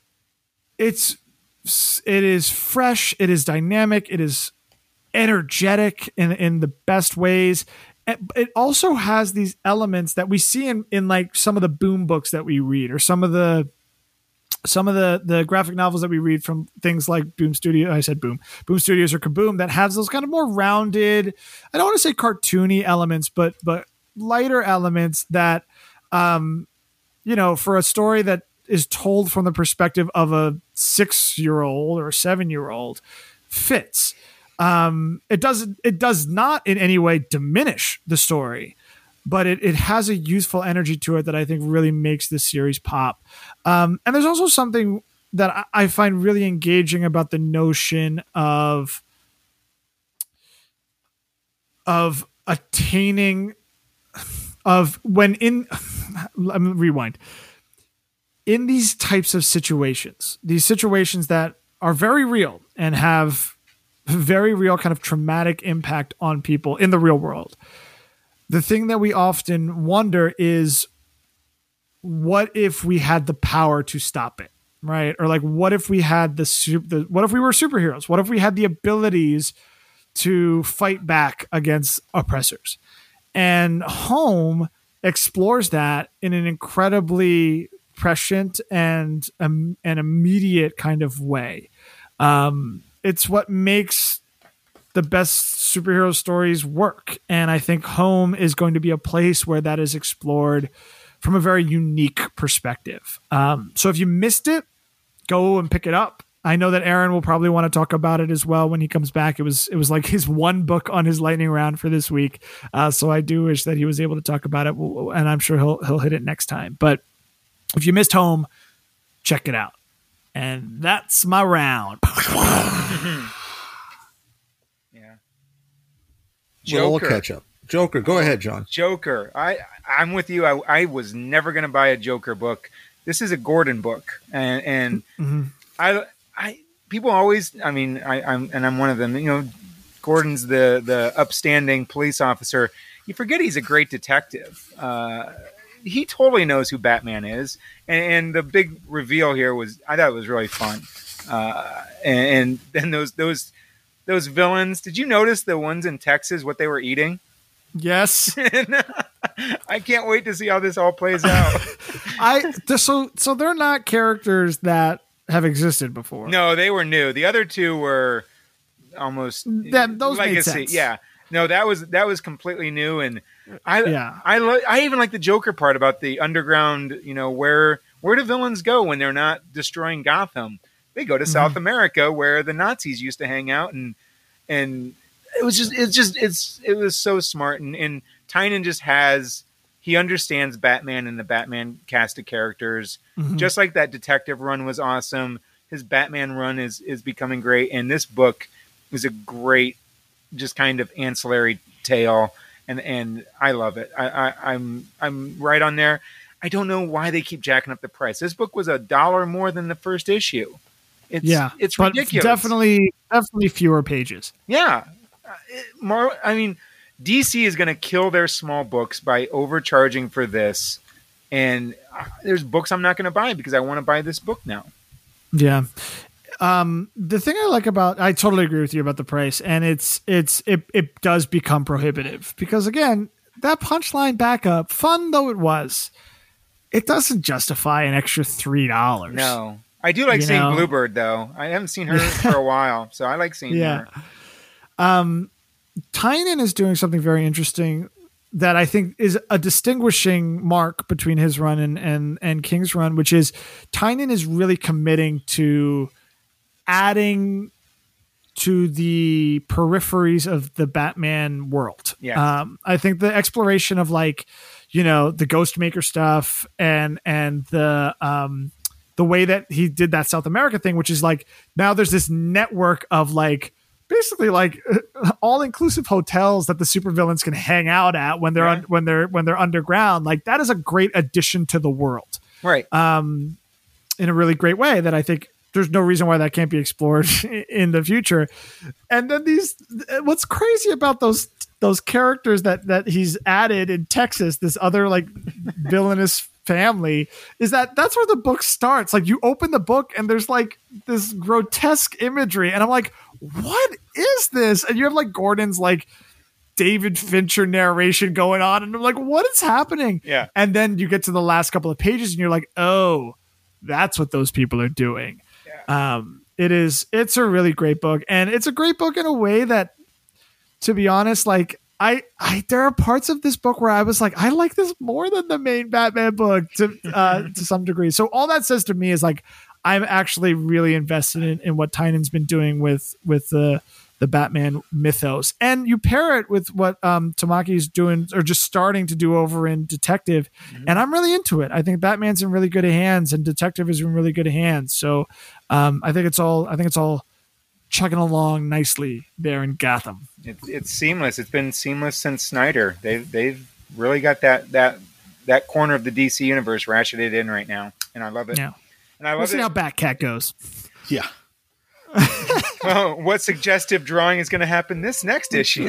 fresh. It is dynamic. It is energetic in the best ways. It also has these elements that we see in like some of the Boom books that we read, or some of the graphic novels that we read from things like Boom Studios or Kaboom, that has those kind of more rounded, I don't want to say cartoony elements, but lighter elements that, for a story that is told from the perspective of a 6-year-old or a 7-year-old fits. It does not in any way diminish the story, but it has a youthful energy to it that I think really makes this series pop. And there's also something that I find really engaging about the notion of attaining, of when in, let me rewind. In these types of situations, these situations that are very real and have very real kind of traumatic impact on people in the real world, the thing that we often wonder is, what if we had the power to stop it, right? Or like, what if we had what if we were superheroes? What if we had the abilities to fight back against oppressors? And Home explores that in an incredibly prescient and an immediate kind of way. It's what makes the best superhero stories work. And I think Home is going to be a place where that is explored from a very unique perspective. So if you missed it, go and pick it up. I know that Aaron will probably want to talk about it as well when he comes back. It was like his one book on his lightning round for this week. So I do wish that he was able to talk about it, and I'm sure he'll hit it next time. But if you missed Home, check it out. And that's my round. Yeah. We'll catch up. Joker. Go ahead, John. Joker. I'm with you. I was never going to buy a Joker book. This is a Gordon book, and I people always. I mean, I'm one of them. You know, Gordon's the upstanding police officer. You forget he's a great detective. He totally knows who Batman is, and the big reveal here I thought it was really fun. And then those villains. Did you notice the ones in Texas, what they were eating? Yes. I can't wait to see how this all plays out. So they're not characters that have existed before. No, they were new. The other two were almost those legacy. made sense. Yeah. No, that was completely new, and I even like the Joker part about the underground. You know, where do villains go when they're not destroying Gotham? They go to South America, where the Nazis used to hang out, and it was so smart, and Tynion just he understands Batman and the Batman cast of characters, just like that detective run was awesome. His Batman run is becoming great, and this book is a great, just kind of ancillary tale, and I love it. I'm right on there. I don't know why they keep jacking up the price. This book was $1 more than the first issue. It's ridiculous. Definitely fewer pages. Yeah, DC is going to kill their small books by overcharging for this, and there's books I'm not going to buy because I want to buy this book now. Yeah. The thing I totally agree with you about the price, and it does become prohibitive because, again, that Punchline backup, fun though it was, it doesn't justify an extra $3. No. I do like seeing Bluebird, though. I haven't seen her for a while, so I like seeing her. Tynion is doing something very interesting that I think is a distinguishing mark between his run and King's run, which is Tynion is really committing to adding to the peripheries of the Batman world. Yeah. I think the exploration of the Ghostmaker stuff and the way that he did that South America thing, which is now there's this network of basically all-inclusive hotels that the supervillains can hang out at when they're when they're underground. That is a great addition to the world, right? In a really great way that I think there's no reason why that can't be explored in the future. And then what's crazy about those characters that he's added in Texas, this other villainous family, is that's where the book starts. You open the book and there's this grotesque imagery, and I'm like, what is this? And you have Gordon's David Fincher narration going on, and I'm like, what is happening? Yeah. And then you get to the last couple of pages and you're like, oh, that's what those people are doing. Yeah. It's a really great book, and it's a great book in a way that, to be honest, there are parts of this book where I was like, I like this more than the main Batman book to some degree. So all that says to me is I'm actually really invested in what Tynion's been doing with the Batman mythos. And you pair it with what Tamaki's doing or just starting to do over in Detective. And I'm really into it. I think Batman's in really good hands and Detective is in really good hands. So I think it's all chugging along nicely there in Gotham. It's seamless. It's been seamless since Snyder. They've really got that corner of the DC universe ratcheted in right now, and I love it. Yeah, and I love we'll see how Batcat goes. Yeah. Well, what suggestive drawing is going to happen this next issue?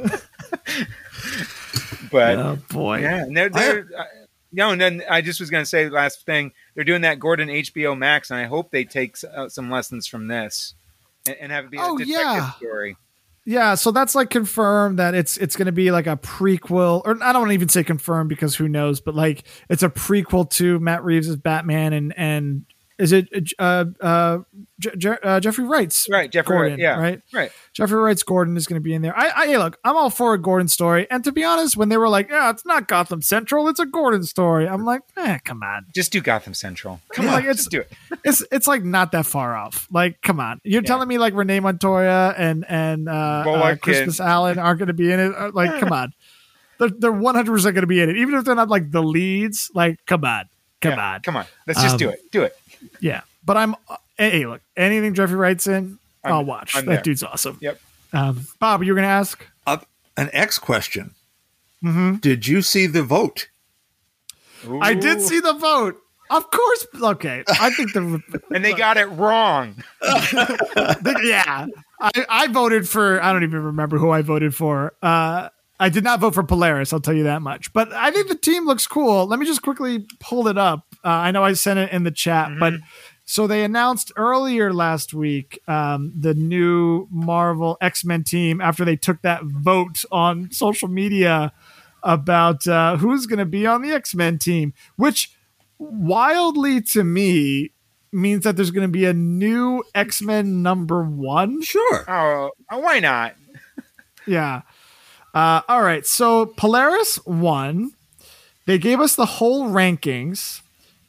But oh boy, yeah. And then I just was going to say last thing. They're doing that Gordon HBO Max, and I hope they take some lessons from this. And have it be a detective story. Yeah, so that's confirmed that it's going to be a prequel, or I don't want to even say confirmed because who knows, but it's a prequel to Matt Reeves' Batman and is it Jeffrey Wright's Gordon, Wright, right? Jeffrey Wright's Gordon is going to be in there. Hey, look, I'm all for a Gordon story, and to be honest, when they were it's not Gotham Central, it's a Gordon story, I'm like, come on, just do Gotham Central. Come on, just do it. It's not that far off. Come on, you're telling me Renee Montoya and Christmas Allen aren't going to be in it? Come on, they're 100% going to be in it, even if they're not the leads. Come on. Let's just do it. Do it. Yeah, but hey, look, anything Jeffrey Wright's in, I'll watch. That dude's awesome. Yep. Bob, you were going to ask an X question. Mm-hmm. Did you see the vote? Ooh. I did see the vote. Of course. Okay. I think and they got it wrong. Yeah. I voted for, I don't even remember who I voted for. I did not vote for Polaris, I'll tell you that much. But I think the team looks cool. Let me just quickly pull it up. I know I sent it in the chat, but so they announced earlier last week the new Marvel X-Men team after they took that vote on social media about who's going to be on the X-Men team, which wildly to me means that there's going to be a new X-Men #1. Sure. Oh, why not? Yeah. All right. So Polaris won. They gave us the whole rankings.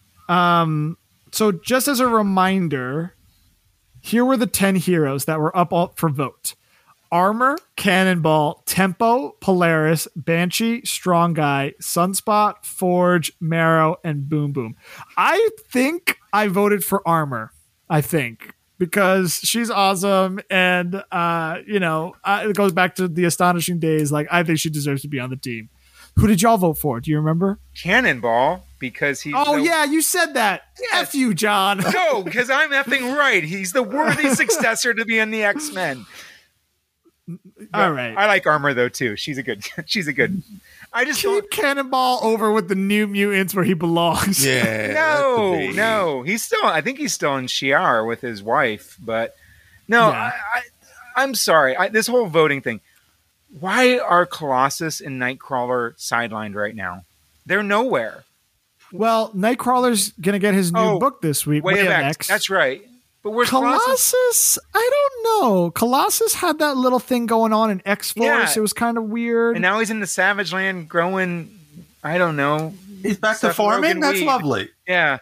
So just as a reminder, here were the 10 heroes that were up for vote. Armor, Cannonball, Tempo, Polaris, Banshee, Strong Guy, Sunspot, Forge, Marrow, and Boom Boom. I think I voted for Armor. I think. Because she's awesome, and it goes back to the astonishing days. Like, I think she deserves to be on the team. Who did y'all vote for? Do you remember? Cannonball, because he's. Oh yeah, you said that. F you, John. No, because I'm effing right. He's the worthy successor to be in the X-Men. All right. I like Armor though too. She's a good. I just keep Cannonball over with the New Mutants where he belongs. Yeah. No. I think he's still in Shi'ar with his wife. But no, Yeah. I'm sorry. This whole voting thing. Why are Colossus and Nightcrawler sidelined right now? They're nowhere. Well, Nightcrawler's gonna get his new book this week. Way of X. That's right. But where's Colossus? I don't know. Colossus had that little thing going on in X-Force. Yeah. It was kind of weird. And now he's in the Savage Land growing, I don't know. He's back to farming? That's lovely. Yeah.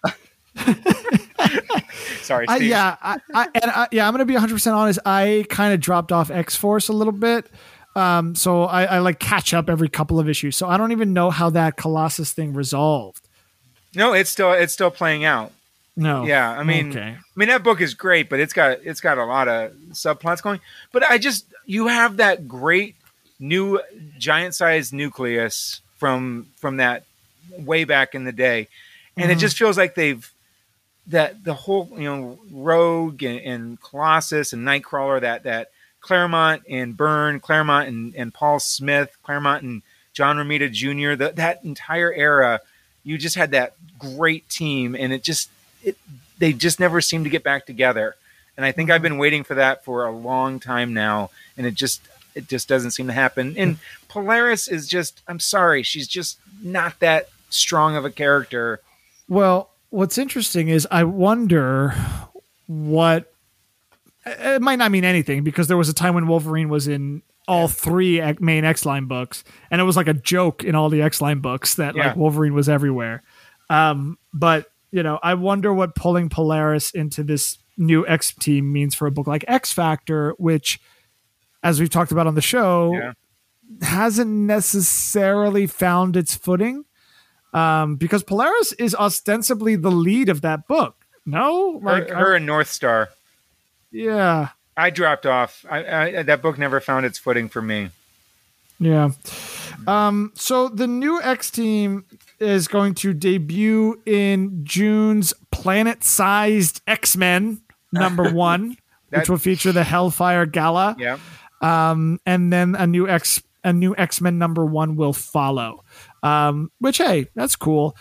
Sorry, Steve. I'm going to be 100% honest. I kind of dropped off X-Force a little bit. So I like catch up every couple of issues. So I don't even know how that Colossus thing resolved. No, it's still playing out. No. Yeah, I mean that book is great, but it's got a lot of subplots going. But you have that great new giant-sized nucleus from that way back in the day, and it just feels like the whole Rogue and Colossus and Nightcrawler, that Claremont and Byrne, Claremont and Paul Smith, Claremont and John Romita Jr. That entire era, you just had that great team, and they just never seem to get back together. And I think I've been waiting for that for a long time now, and it just doesn't seem to happen. And Polaris is I'm sorry, she's just not that strong of a character. Well, what's interesting is I wonder what it might not mean anything, because there was a time when Wolverine was in all three main X-Line books, and it was like a joke in all the X-Line books that like Wolverine was everywhere. But I wonder what pulling Polaris into this new X team means for a book like X Factor, which, as we've talked about on the show, hasn't necessarily found its footing, because Polaris is ostensibly the lead of that book. No, like her and North Star. Yeah, I dropped off. That book never found its footing for me. Yeah. So the new X team is going to debut in June's Planet-Sized X-Men #1, which will feature the Hellfire Gala. Yeah. And then a new X-Men #1 will follow. Which, hey, that's cool.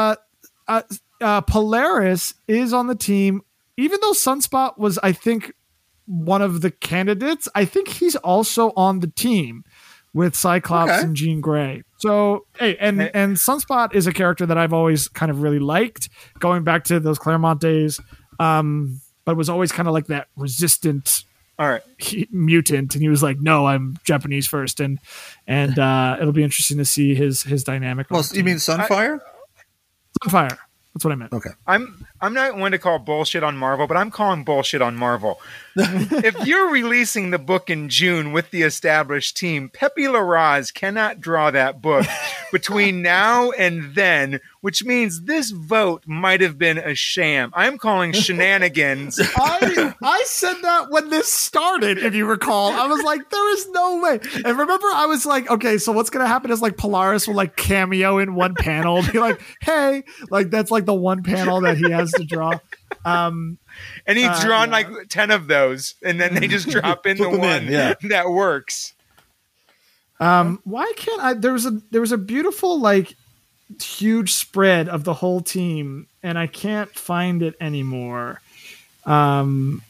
Polaris is on the team, even though Sunspot was, I think, one of the candidates. I think he's also on the team with Cyclops and Jean Grey. So, hey, and Sunspot is a character that I've always kind of really liked, going back to those Claremont days, but was always kind of like that resistant mutant, and he was like, no, I'm Japanese first, and it'll be interesting to see his dynamic. Well, you mean Sunfire? Sunfire. That's what I meant. Okay. I'm not one to call bullshit on Marvel, but I'm calling bullshit on Marvel. If you're releasing the book in June with the established team, Pepe Larraz cannot draw that book between now and then, which means this vote might have been a sham. I'm calling shenanigans. I said that when this started, if you recall. I was like, there is no way. And remember, I was like, okay, so what's going to happen is like Polaris will like cameo in one panel, be like, hey, like that's like the one panel that he has to draw. And he's drawn like 10 of those, and then they just drop in the one that works. Why can't I? There was a beautiful like huge spread of the whole team, and I can't find it anymore. It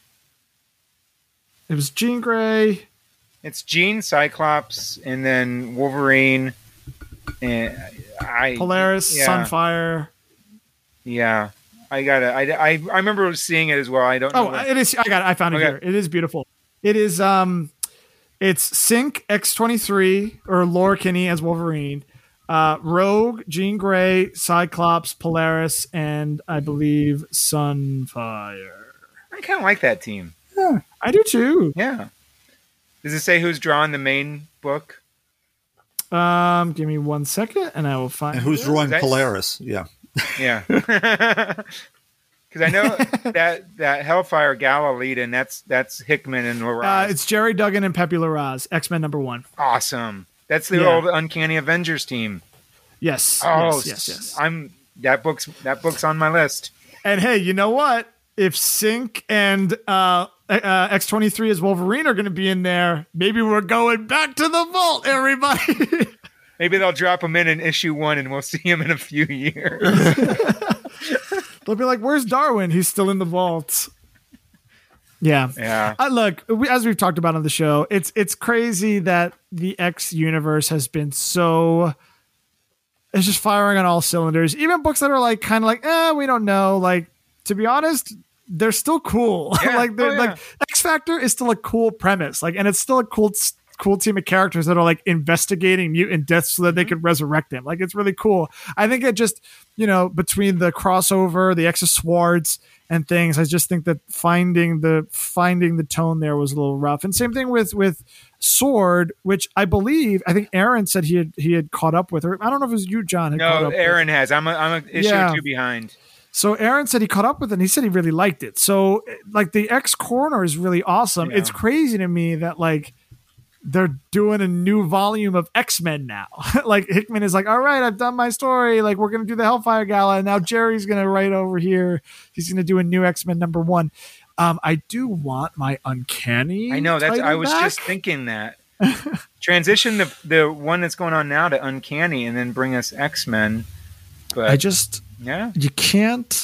was Jean Grey. It's Jean, Cyclops, and then Wolverine, and Polaris, Sunfire. Yeah. I remember seeing it as well. I don't know. It is. I got it. I found it here. It is beautiful. It is. It's Synch X-23 or Laura Kinney as Wolverine, Rogue, Jean Grey, Cyclops, Polaris, and I believe Sunfire. I kind of like that team. Yeah, I do too. Yeah. Does it say who's drawing the main book? Give me 1 second, and I will find. And who's drawing That's- Polaris? Yeah. Yeah. Because I know that Hellfire Gala lead, and that's Hickman and Larraz. It's Jerry Duggan and Pepe Larraz, X-Men #1. Awesome. That's the Yeah. old Uncanny Avengers team. Yes. Oh, yes. That book's on my list. And hey, you know what? If Sync and X-23 as Wolverine are going to be in there, maybe we're going back to the vault, everybody. Maybe they'll drop him in issue 1, and we'll see him in a few years. They'll be like, "Where's Darwin? He's still in the vault." Yeah. Yeah. Look, as we've talked about on the show, it's crazy that the X universe has been so. It's just firing on all cylinders. Even books that are like kind of like, we don't know. Like, to be honest, they're still cool. Yeah. like X Factor is still a cool premise. Like, and it's still a cool team of characters that are like investigating mutant deaths so that they could resurrect them. Like, it's really cool. I think it just, between the crossover, the X of Swords and things, I just think that finding the tone there was a little rough. And same thing with Sword, which I think Aaron said he had caught up with her. I don't know if it was you, John. No, Aaron has. I'm a issue or 2 behind. So Aaron said he caught up with it, and he said he really liked it. So like the X Corner is really awesome. Yeah. It's crazy to me that like they're doing a new volume of X-Men now. Like Hickman is like, all right, I've done my story. Like, we're going to do the Hellfire Gala. And now Jerry's going to write over here. He's going to do a new X-Men #1. I do want my Uncanny. I know I was back. just thinking that. Transition the one that's going on now to Uncanny, and then bring us X-Men. But yeah, you can't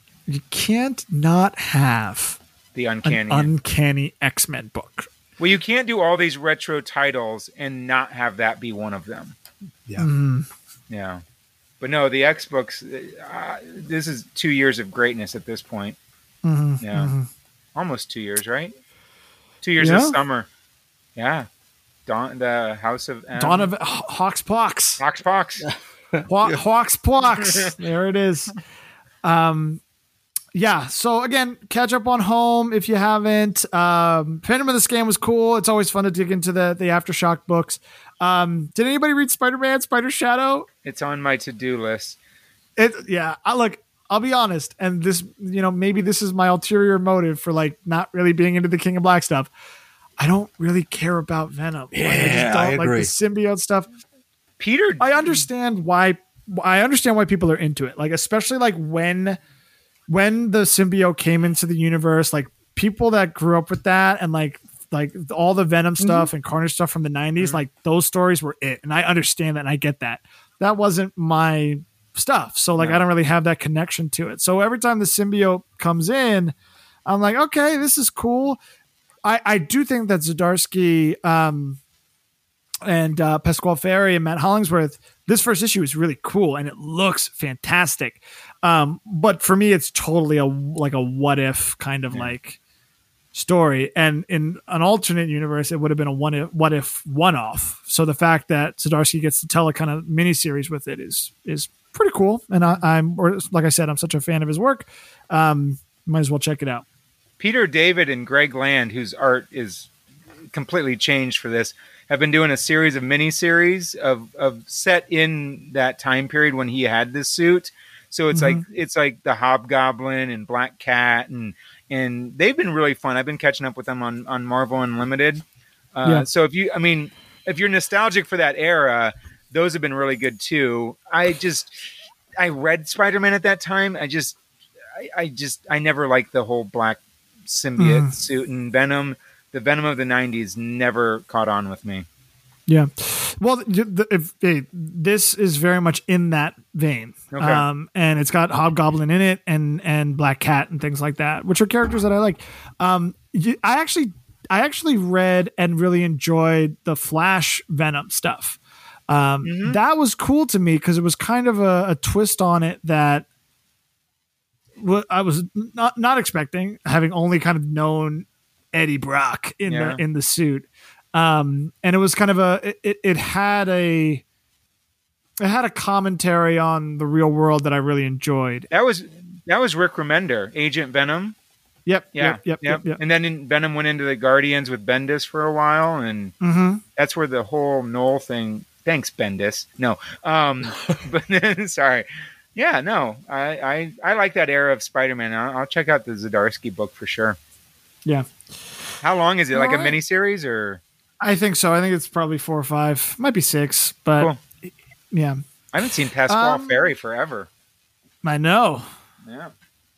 not have the an Uncanny. Uncanny X-Men book. Well, you can't do all these retro titles and not have that be one of them. Yeah. Mm-hmm. Yeah. But no, the X books, this is 2 years of greatness at this point. Mm-hmm. Yeah. Mm-hmm. Almost 2 years, right? 2 years Yeah. this summer. Yeah. The House of M. Dawn of Hawks Pox. Hawks Pox. Hawks Pox. There it is. Yeah. So again, catch up on Home if you haven't. Phantom of the Scam was cool. It's always fun to dig into the Aftershock books. Did anybody read Spider-Man, Spider Shadow? It's on my to-do list. I'll be honest, and this, maybe this is my ulterior motive for like not really being into the King of Black stuff. I don't really care about Venom. Yeah, I just don't like agree. the symbiote stuff. Peter. I understand why people are into it. Like, especially like when the symbiote came into the universe, like people that grew up with that and like all the Venom stuff and Carnage stuff from the 90s, like those stories were it. And I understand that and I get that. That wasn't my stuff. So like, I don't really have that connection to it. So every time the symbiote comes in, I'm like, okay, this is cool. I do think that Zdarsky and Pasquale Ferry and Matt Hollingsworth, this first issue is really cool and it looks fantastic. But for me, it's totally a what if kind of like story. And in an alternate universe, it would have been a what if one-off. So the fact that Zdarsky gets to tell a kind of miniseries with it is pretty cool. And like I said, I'm such a fan of his work. Might as well check it out. Peter David and Greg Land, whose art is completely changed for this, have been doing a series of miniseries of set in that time period when he had this suit. So it's like the Hobgoblin and Black Cat and they've been really fun. I've been catching up with them on Marvel Unlimited. So if you're nostalgic for that era, those have been really good too. I read Spider-Man at that time. I never liked the whole black symbiote suit, and Venom. The Venom of the 90s never caught on with me. Yeah. Well, this is very much in that vein. Okay. And it's got Hobgoblin in it and Black Cat and things like that, which are characters that I like. I actually read and really enjoyed the Flash Venom stuff. That was cool to me because it was kind of a twist on it that I was not expecting, having only kind of known Eddie Brock in the suit. And it was kind of it had a commentary on the real world that I really enjoyed. That was Rick Remender, Agent Venom. Yep. Yeah, Yep. And then Venom went into the Guardians with Bendis for a while, and that's where the whole Knoll thing. Thanks, Bendis. No, but then sorry. Yeah, no, I like that era of Spider-Man. I'll check out the Zdarsky book for sure. Yeah. How long is it? Like All a right. miniseries or? I think so. I think it's probably 4 or 5. Might be 6, but Cool. yeah. I haven't seen Pasquale Ferry forever. I know. Yeah.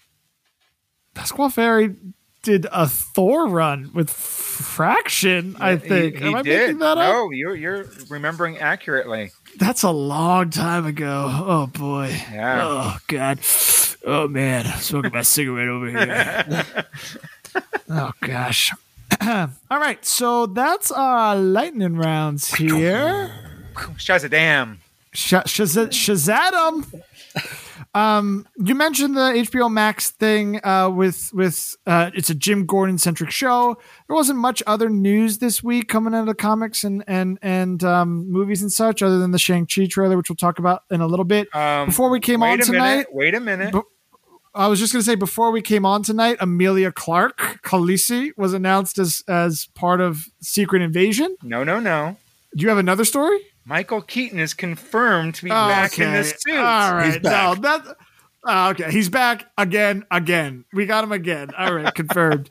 Pasquale Ferry did a Thor run with Fraction, I think. He Am I did. making that up? No, you're remembering accurately. That's a long time ago. Oh, boy. Yeah. Oh, God. Oh, man. Smoking my cigarette over here. Oh, gosh. All right. So that's our lightning rounds here. Shazadam. Shazadam. You mentioned the HBO Max thing with it's a Jim Gordon centric show. There wasn't much other news this week coming out of the comics and movies and such, other than the Shang-Chi trailer, which we'll talk about in a little bit. Before we came on tonight, Wait a minute. I was just going to say, before we came on tonight, Amelia Clark, Khaleesi, was announced as part of Secret Invasion. No. Do you have another story? Michael Keaton is confirmed to be back in the suit. All right. He's back. No, that. Okay, he's back again. We got him again. All right, confirmed.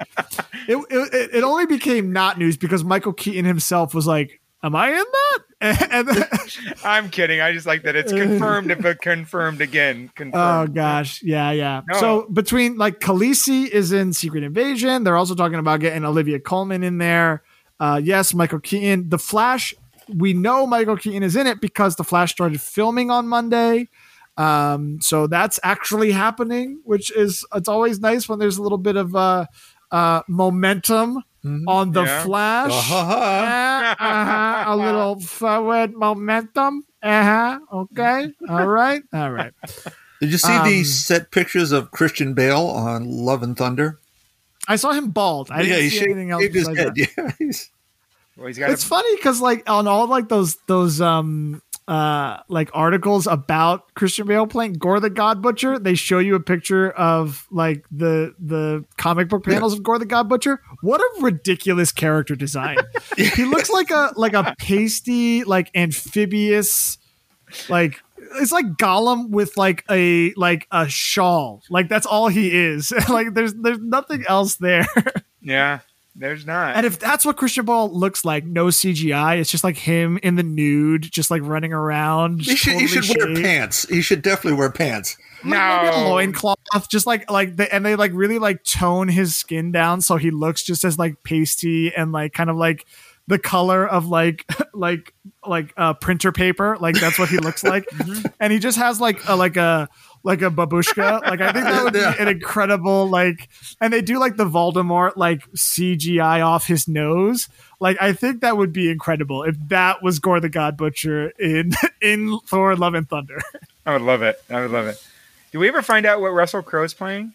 It only became not news because Michael Keaton himself was like, "Am I in that?" And then, I'm kidding. I just like that it's confirmed, but confirmed again. oh Confirmed. gosh, yeah. No. So between like Khaleesi is in Secret Invasion, they're also talking about getting Olivia Colman in there. Yes, Michael Keaton. The Flash. We know Michael Keaton is in it because The Flash started filming on Monday. So that's actually happening, which is, it's always nice when there's a little bit of momentum on The Yeah. Flash. A little forward momentum. Okay. All right. Did you see the set pictures of Christian Bale on Love and Thunder? I saw him bald. I didn't he see anything else shaved his besides head. that. Yeah, Well, he's got It's funny because like on all like those like articles about Christian Bale playing Gore the God Butcher, they show you a picture of like the comic book panels of Gore the God Butcher. What a ridiculous character design. He looks like a pasty, like amphibious, like it's like Gollum with like a shawl. Like that's all he is. Like there's nothing else there. Yeah, there's not. And if that's what Christian Bale looks like, no CGI, it's just like him in the nude, just like running around. he should wear pants. He should definitely wear pants. Maybe a loincloth, just like they like really like tone his skin down so he looks just as like pasty and like kind of like the color of like printer paper. Like that's what he looks like. And he just has like a babushka. Like I think that would be an incredible like, and they do like the Voldemort like CGI off his nose. Like I think that would be incredible if that was Gore the God Butcher in Thor: Love and Thunder. I would love it. Did we ever find out what Russell Crowe's playing?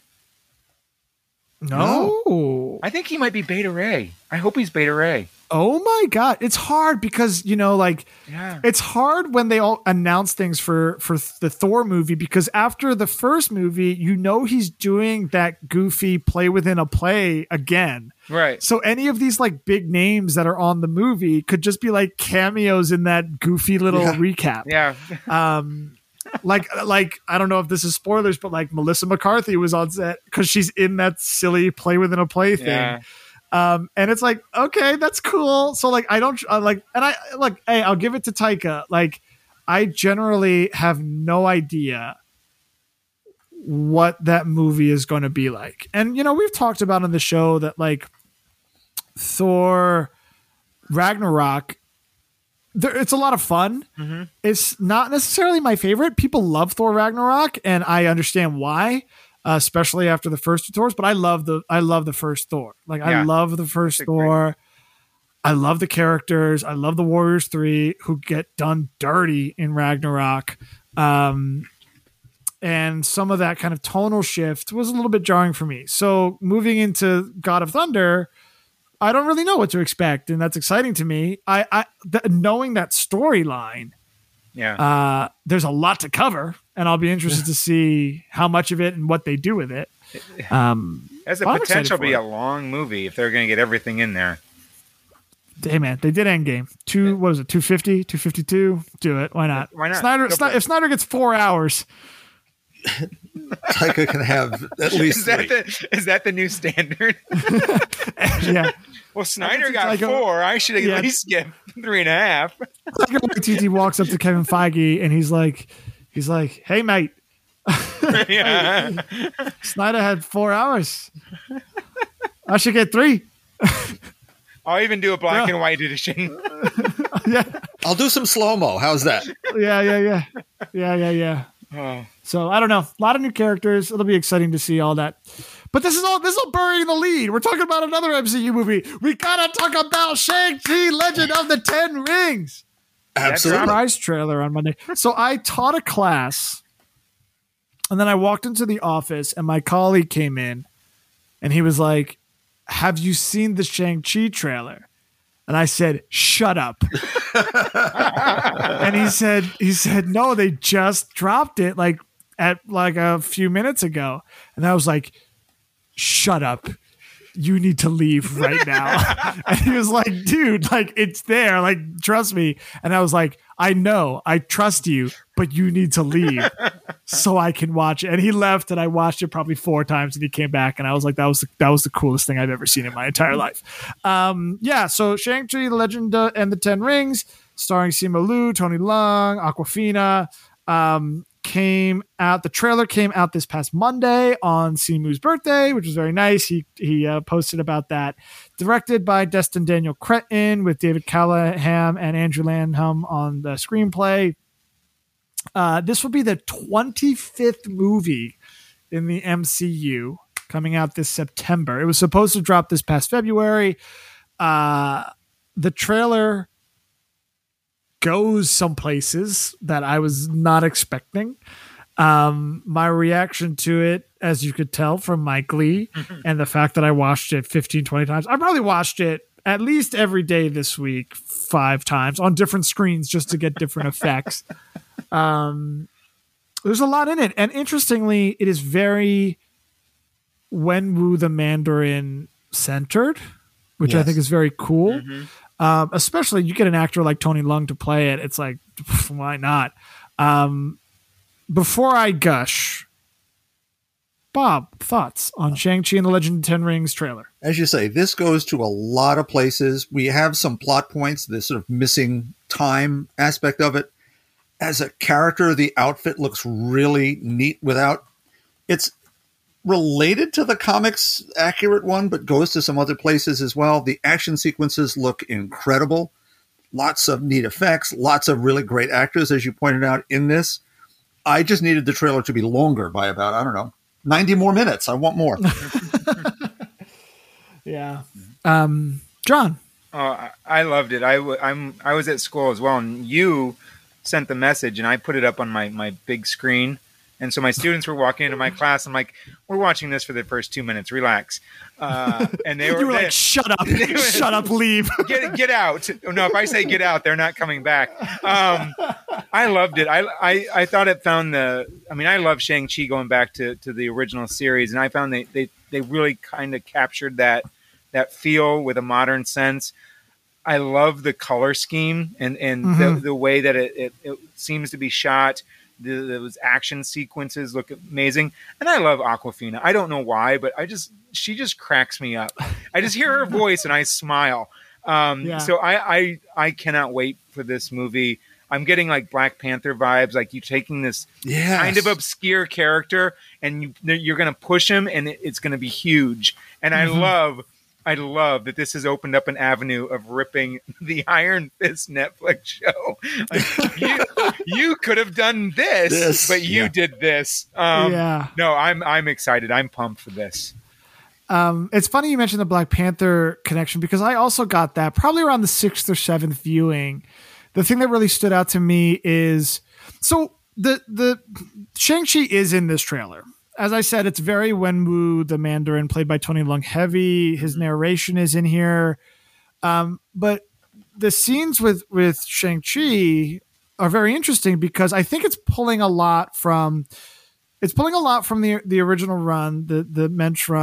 No. I think he might be Beta Ray. I hope he's Beta Ray. Oh my God. It's hard because, like, Yeah. it's hard when they all announce things for the Thor movie because after the first movie, he's doing that goofy play within a play again. Right. So any of these like big names that are on the movie could just be like cameos in that goofy little recap. Yeah. Like I don't know if this is spoilers, but like Melissa McCarthy was on set because she's in that silly play within a play thing. Yeah. And it's like, okay, that's cool. So like, hey, I'll give it to Taika. Like, I generally have no idea what that movie is going to be like. And, we've talked about on the show that like Thor Ragnarok, it's a lot of fun. Mm-hmm. It's not necessarily my favorite. People love Thor Ragnarok, and I understand why. Especially after the first two Thors, but I love the first Thor. Like I love the first Thor. I love the characters. I love the Warriors 3 who get done dirty in Ragnarok. And some of that kind of tonal shift was a little bit jarring for me. So moving into God of Thunder, I don't really know what to expect, and that's exciting to me. Knowing that storyline, there's a lot to cover, and I'll be interested to see how much of it and what they do with it. Has the I'm excited potential to for be it. a long movie if they're going to get everything in there. Hey man, they did Endgame. 250, 252? Do it. Why not? Why not? Go for it. If Snyder gets 4 hours, Taika can have at least three. Is that the new standard? yeah. Well, Snyder it's got like 4. I should at Yeah. least get 3.5. Like TT walks up to Kevin Feige and he's like, "Hey mate, Yeah. Snyder had 4 hours. I should get 3." I'll even do a black Yeah. and white edition. I'll do some slow-mo. How's that? Yeah. Oh. So I don't know. A lot of new characters. It'll be exciting to see all that. But this is all burying the lead. We're talking about another MCU movie. We gotta talk about Shang-Chi: Legend of the Ten Rings. Absolutely. Surprise trailer on Monday. So I taught a class, and then I walked into the office, and my colleague came in, and he was like, "Have you seen the Shang-Chi trailer?" And I said, "Shut up." And he said, "No, they just dropped it like a few minutes ago." And I was like, "Shut up. You need to leave right now." And he was like, "Dude, like it's there. Like trust me." And I was like, "I know. I trust you, but you need to leave so I can watch it." And he left and I watched it probably 4 times and he came back and I was like, that was the coolest thing I've ever seen in my entire life. So Shang-Chi: The Legend and the Ten Rings, starring Simu Liu, Tony Leung, Awkwafina, came out. The trailer came out this past Monday on Simu's birthday, which was very nice. He posted about that. Directed by Destin Daniel Cretton with David Callahan and Andrew Lanham on the screenplay. This will be the 25th movie in the MCU coming out this September. It was supposed to drop this past February. The trailer goes some places that I was not expecting. My reaction to it, as you could tell from Mike Lee and the fact that I watched it 15, 20 times, I probably watched it at least every day this week 5 times on different screens just to get different effects. There's a lot in it. And interestingly, it is very Wenwu the Mandarin centered, which I Yes. think is very cool. Especially you get an actor like Tony Leung to play it. It's like, why not? Before I gush, Bob, thoughts on Shang-Chi and the Legend of the Ten Rings trailer? As you say, this goes to a lot of places. We have some plot points, this sort of missing time aspect of it. As a character, the outfit looks really neat without... It's related to the comics accurate one, but goes to some other places as well. The action sequences look incredible. Lots of neat effects, lots of really great actors, as you pointed out in this. I just needed the trailer to be longer by about, 90 more minutes. I want more. Yeah. John. Oh, I loved it. I was at school as well, and you sent the message, and I put it up on my big screen. And so my students were walking into my class. I'm like, "We're watching this for the first 2 minutes. Relax." And they were, You were like, "Shut up. Shut up, leave." Get out. No, if I say get out, they're not coming back. I loved it. I thought it found I love Shang-Chi going back to the original series, and I found they really kind of captured that feel with a modern sense. I love the color scheme and the way that it seems to be shot. Those action sequences look amazing, and I love Awkwafina. I don't know why, but she just cracks me up. I just hear her voice and I smile. So I cannot wait for this movie. I'm getting like Black Panther vibes, like you taking this kind of obscure character and you're going to push him, and it's going to be huge. And I love that this has opened up an avenue of ripping the Iron Fist Netflix show. Like, you could have done this, but you did this. No, I'm excited. I'm pumped for this. It's funny you mentioned the Black Panther connection because I also got that probably around the 6th or 7th viewing. The thing that really stood out to me is the Shang-Chi is in this trailer. As I said, it's very Wenwu the Mandarin, played by Tony Leung heavy. His narration is in here. But the scenes with Shang-Chi are very interesting because I think it's pulling a lot from the original run, the Mensch run,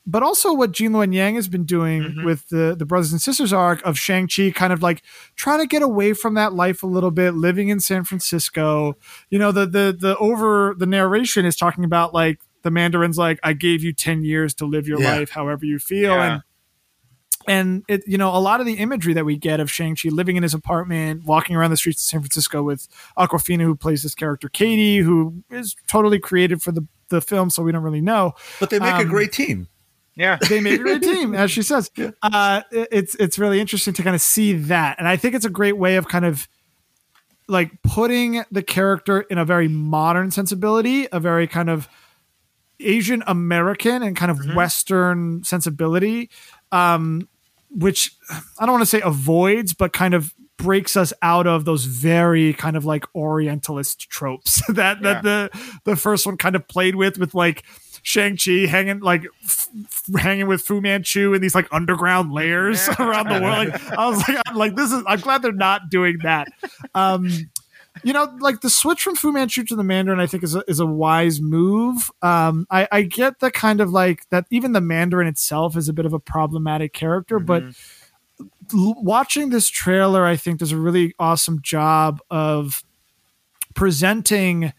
but also what Gene Luen Yang has been doing with the brothers and sisters arc of Shang-Chi, kind of like trying to get away from that life a little bit, living in San Francisco. You know, the narration is talking about like the Mandarin's like, I gave you 10 years to live your life however you feel. Yeah. And it, you know, a lot of the imagery that we get of Shang-Chi living in his apartment, walking around the streets of San Francisco with Awkwafina, who plays this character Katie, who is totally created for the film, so we don't really know. But they make a great team. Yeah, they make a great team, as she says. It's really interesting to kind of see that, and I think it's a great way of kind of like putting the character in a very modern sensibility, a very kind of Asian American and kind of Western sensibility. Which I don't want to say avoids, but kind of breaks us out of those very kind of like Orientalist tropes that the first one kind of played with like Shang-Chi hanging with Fu Manchu in these like underground layers around the world. Like, I was like, I'm glad they're not doing that. You know, like the switch from Fu Manchu to the Mandarin, I think is a wise move. I get the kind of like that even the Mandarin itself is a bit of a problematic character, but watching this trailer, I think does a really awesome job of presenting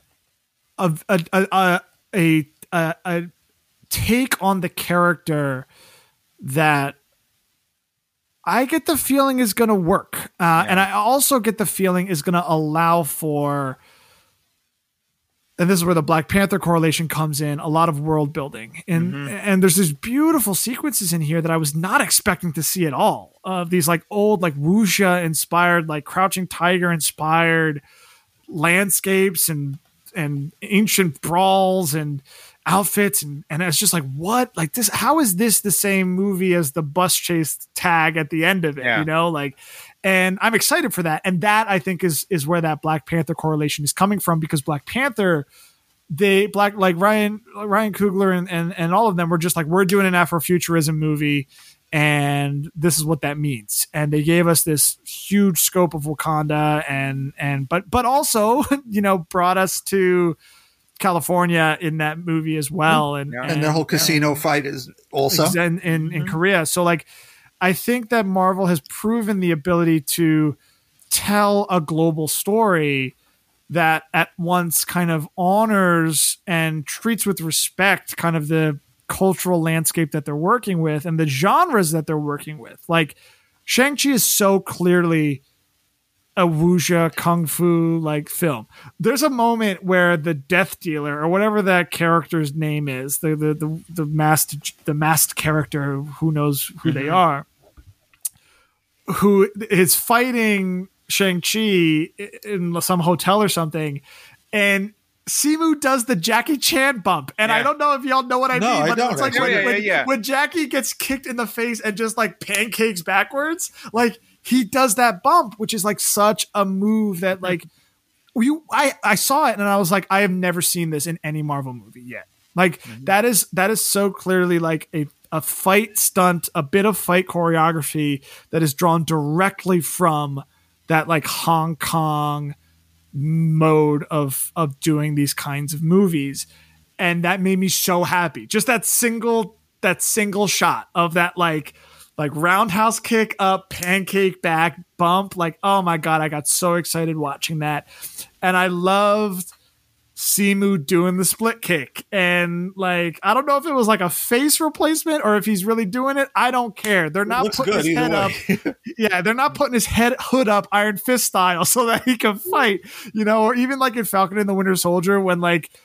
a take on the character that I get the feeling is going to work. And I also get the feeling is going to allow for, and this is where the Black Panther correlation comes in, a lot of world building. And there's these beautiful sequences in here that I was not expecting to see at all, of these like old, like wuxia inspired, like Crouching Tiger inspired landscapes and ancient brawls and outfits. And it's just like, what, like this, how is this the same movie as the bus chase tag at the end of it? You know, like, and I'm excited for that. And that I think is where that Black Panther correlation is coming from, because Black Panther, like Ryan Coogler and all of them were just like, we're doing an Afrofuturism movie and this is what that means. And they gave us this huge scope of Wakanda but also, you know, brought us to California in that movie as well. And the whole casino fight is also in Korea. So like, I think that Marvel has proven the ability to tell a global story that at once kind of honors and treats with respect kind of the cultural landscape that they're working with and the genres that they're working with. Like Shang-Chi is so clearly a wuxia kung fu like film. There's a moment where the Death Dealer or whatever that character's name is, the masked character who knows who they are, who is fighting Shang-Chi in some hotel or something, and Simu does the Jackie Chan bump, and I don't know if y'all know what I mean, but it's like when Jackie gets kicked in the face and just like pancakes backwards, like he does that bump, which is like such a move that like I saw it and I was like, I have never seen this in any Marvel movie yet. Like that is so clearly like a fight stunt, a bit of fight choreography that is drawn directly from that like Hong Kong mode of doing these kinds of movies. And that made me so happy. Just that single shot of that like roundhouse kick up, pancake back, bump. Like, oh my God, I got so excited watching that. And I loved Simu doing the split kick. And like, I don't know if it was like a face replacement or if he's really doing it. I don't care. They're not putting his head up. They're not putting his hood up Iron Fist style so that he can fight, you know, or even like in Falcon and the Winter Soldier when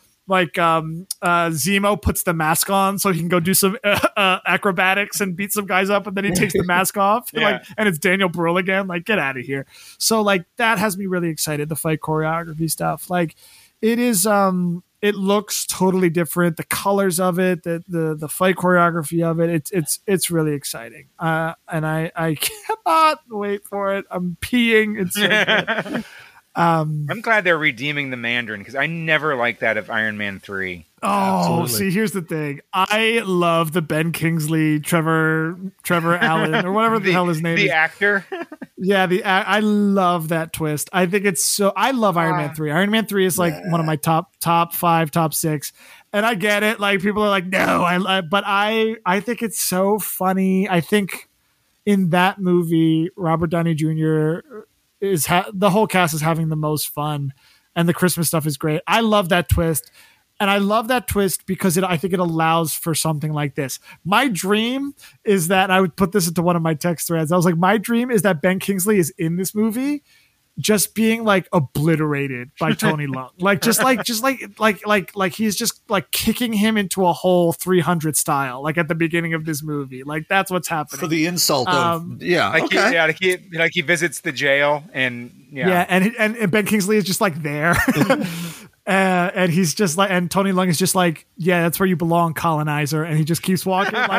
Zemo puts the mask on so he can go do some acrobatics and beat some guys up, and then he takes the mask off and it's Daniel Brühl again. Like, get out of here. So like that has me really excited. The fight choreography stuff, like it is it looks totally different. The colors of it, the fight choreography of it, it's really exciting. And I cannot wait for it. I'm peeing. It's so good. I'm glad they're redeeming the Mandarin because I never liked that of Iron Man 3. Oh, Absolutely. see, here's the thing. I love the Ben Kingsley, Trevor Allen, or whatever the hell his name is. The actor. Yeah, I love that twist. I think it's so. I love Iron Man 3. Iron Man 3 is like one of my top 5, top 6. And I get it. Like people are like, no, but I think it's so funny. I think in that movie, Robert Downey Jr. is the whole cast is having the most fun, and the Christmas stuff is great. I love that twist. And I love that twist because I think it allows for something like this. My dream is that I would put this into one of my text threads. I was like, my dream is that Ben Kingsley is in this movie just being like obliterated by Tony Leung. Like he's just like kicking him into a hole 300 style, like at the beginning of this movie. Like that's what's happening. For the insult of like he visits the jail and and Ben Kingsley is just like there. And he's just like, and Tony Leung is just like, yeah, that's where you belong, colonizer. And he just keeps walking. Like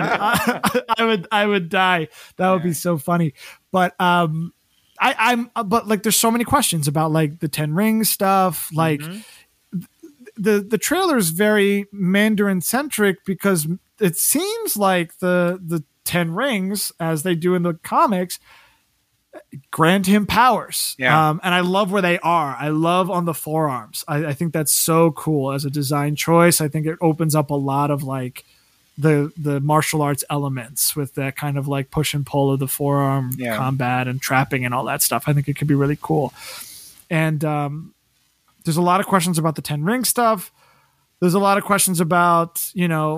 I would die. That would be so funny. But but like, there's so many questions about like the 10 Rings stuff. Like the trailer is very Mandarin centric because it seems like the 10 Rings, as they do in the comics, grant him powers. And I love where they are. I love on the forearms. I think that's so cool as a design choice. I think it opens up a lot of like the martial arts elements with that kind of like push and pull of the forearm combat and trapping and all that stuff. I think it could be really cool. And there's a lot of questions about the 10 Ring stuff. There's a lot of questions about,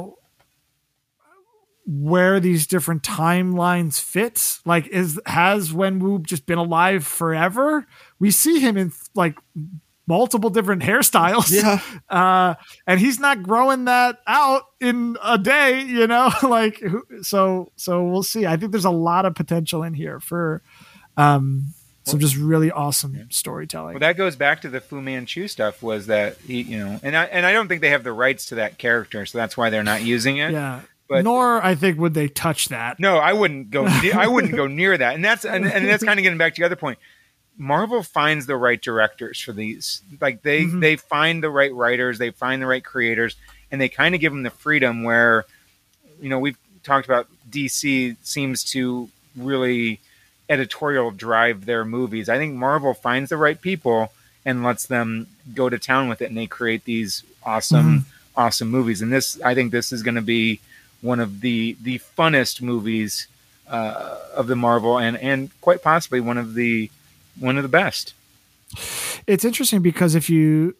where these different timelines fit. Like, has Wenwu just been alive forever? We see him in like multiple different hairstyles. And he's not growing that out in a day, like, so we'll see. I think there's a lot of potential in here for some just really awesome storytelling. Well, that goes back to the Fu Manchu stuff, was that he, and I don't think they have the rights to that character, so that's why they're not using it. Yeah. But, nor I think would they touch that. No, I wouldn't go. I wouldn't go near that. And that's kind of getting back to the other point. Marvel finds the right directors for these. Like they find the right writers, they find the right creators, and they kind of give them the freedom where, we've talked about DC seems to really editorial drive their movies. I think Marvel finds the right people and lets them go to town with it, and they create these awesome movies. And I think this is going to be one of the funnest movies of the Marvel, and quite possibly one of the best. It's interesting because if you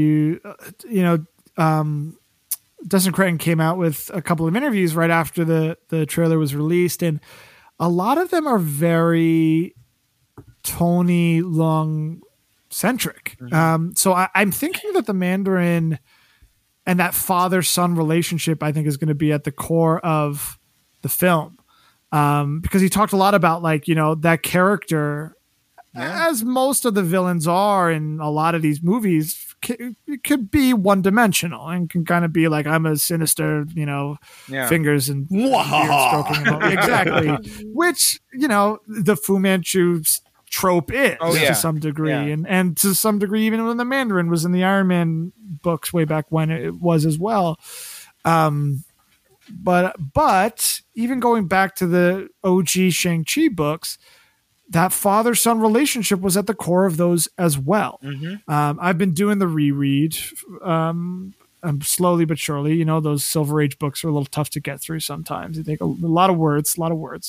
Dustin Creighton came out with a couple of interviews right after the trailer was released, and a lot of them are very Tony Leung centric. So I'm thinking that the Mandarin and that father-son relationship, I think, is going to be at the core of the film. Because he talked a lot about, like, that character, as most of the villains are in a lot of these movies, it could be one-dimensional and can kind of be like, I'm a sinister, fingers and beard stroking. Exactly. Which, the Fu Manchu trope is to some degree, and to some degree even when the Mandarin was in the Iron Man books way back when it was as well. But even going back to the OG Shang-Chi books, that father-son relationship was at the core of those as well. I've been doing the reread slowly but surely. Those Silver Age books are a little tough to get through sometimes. They take a lot of words.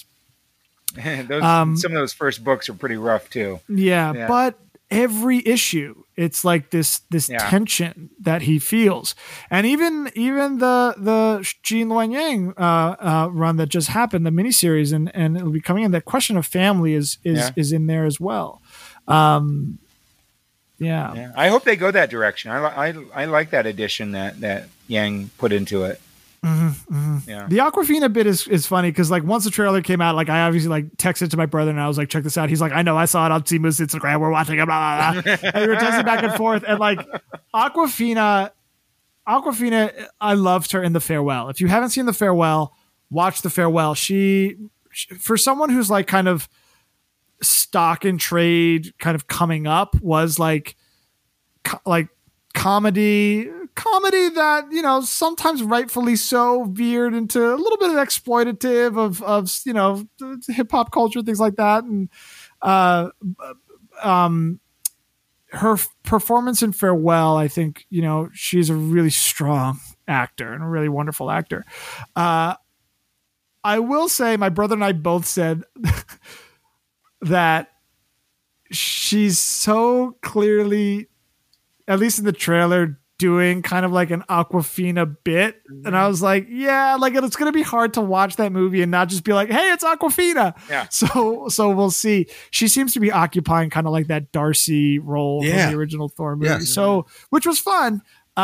Some of those first books are pretty rough too. Yeah, but every issue, it's like this tension that he feels, and even the Gene Luen Yang run that just happened, the miniseries, and it'll be coming in. That question of family is in there as well. I hope they go that direction. I like that addition that Yang put into it. The Awkwafina bit is funny because, like, once the trailer came out, like, I obviously like texted to my brother and I was like, check this out. He's like, I know, I saw it on Timu's Instagram, we're watching it, blah, blah, blah. And we were texting back and forth, and like Awkwafina, I loved her in The Farewell. If you haven't seen The Farewell, watch The Farewell. She for someone who's like kind of stock and trade kind of coming up was like comedy that, you know, sometimes rightfully so veered into a little bit of exploitative of you know, hip hop culture, things like that. And her performance in Farewell, I think, you know, she's a really strong actor and a really wonderful actor. I will say my brother and I both said that she's so clearly, at least in the trailer, doing kind of like an Awkwafina bit. And I was like, yeah, like it's going to be hard to watch that movie and not just be like, hey, it's Awkwafina. Yeah. So we'll see. She seems to be occupying kind of like that Darcy role from the original Thor movie. Yes. So, which was fun.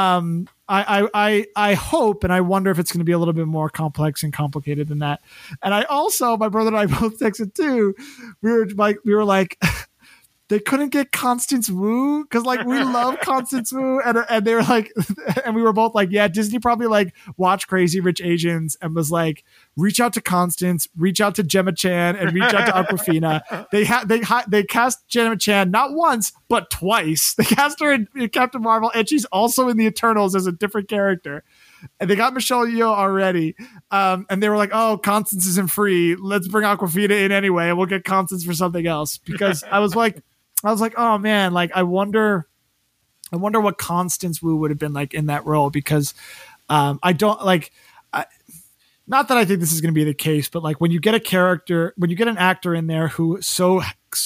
I hope, and I wonder if it's going to be a little bit more complex and complicated than that. And I also, my brother and I both texted too. We were like, they couldn't get Constance Wu because like we love Constance Wu, and they were like, and we were both like, yeah, Disney probably like watched Crazy Rich Asians and was like, reach out to Constance, reach out to Gemma Chan, and reach out to Awkwafina. They cast Gemma Chan not once but twice. They cast her in Captain Marvel, and she's also in the Eternals as a different character. And they got Michelle Yeoh already. And they were like, oh, Constance isn't free. Let's bring Awkwafina in anyway, and we'll get Constance for something else. Because I was like, oh man, like I wonder what Constance Wu would have been like in that role, because I don't like, not that I think this is going to be the case, but like when you get an actor in there who so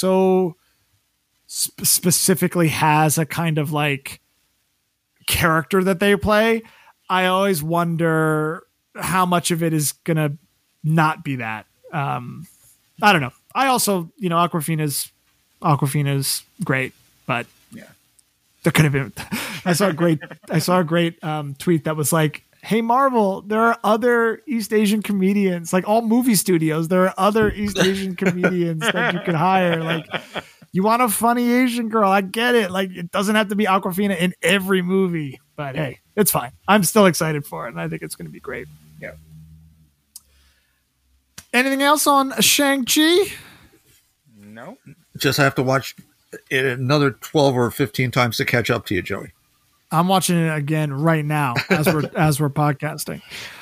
specifically has a kind of like character that they play, I always wonder how much of it is going to not be that. I don't know. I also, you know, Awkwafina's great, but yeah, there could have been. I saw a great tweet that was like, "Hey Marvel, there are other East Asian comedians, like all movie studios. There are other East Asian comedians that you could hire. Like, you want a funny Asian girl? I get it. Like, it doesn't have to be Awkwafina in every movie, but hey, it's fine. I'm still excited for it, and I think it's going to be great." Yeah. Anything else on Shang-Chi? No. Just have to watch it another 12 or 15 times to catch up to you, Joey. I'm watching it again right now as we're podcasting.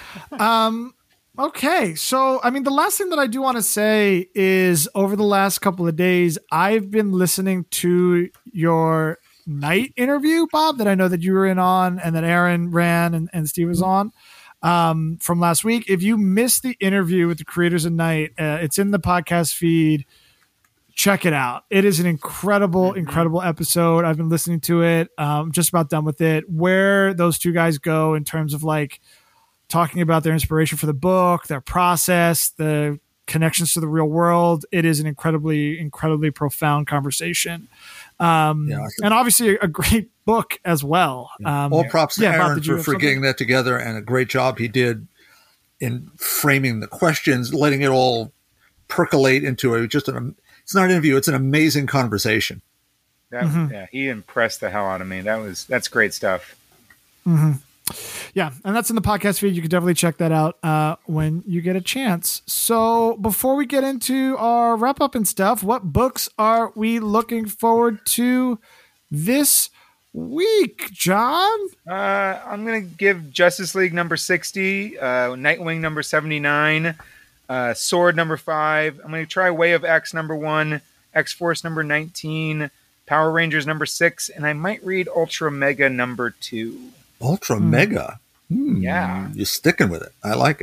Okay, so I mean, the last thing that I do want to say is over the last couple of days, I've been listening to your night interview, Bob, that I know that you were in on, and that Aaron ran and Steve was on from last week. If you missed the interview with the creators of Night, it's in the podcast feed. Check it out. It is an incredible episode. I've been listening to it. Just about done with it. Where those two guys go in terms of like talking about their inspiration for the book, their process, the connections to the real world. It is an incredibly profound conversation. And obviously a great book as well. All props to Aaron Bob, for getting that together, and a great job he did in framing the questions, letting it all percolate into it's not an interview, it's an amazing conversation. Yeah, he impressed the hell out of me. That's great stuff. Mm-hmm. Yeah, and that's in the podcast feed. You can definitely check that out when you get a chance. So before we get into our wrap up and stuff, what books are we looking forward to this week, John? I'm going to give Justice League number 60, Nightwing number 79, Sword number 5. I'm going to try Way of X number 1, X-Force number 19, Power Rangers number 6, and I might read Ultra Mega number 2. Ultra Mega? Yeah. You're sticking with it. I like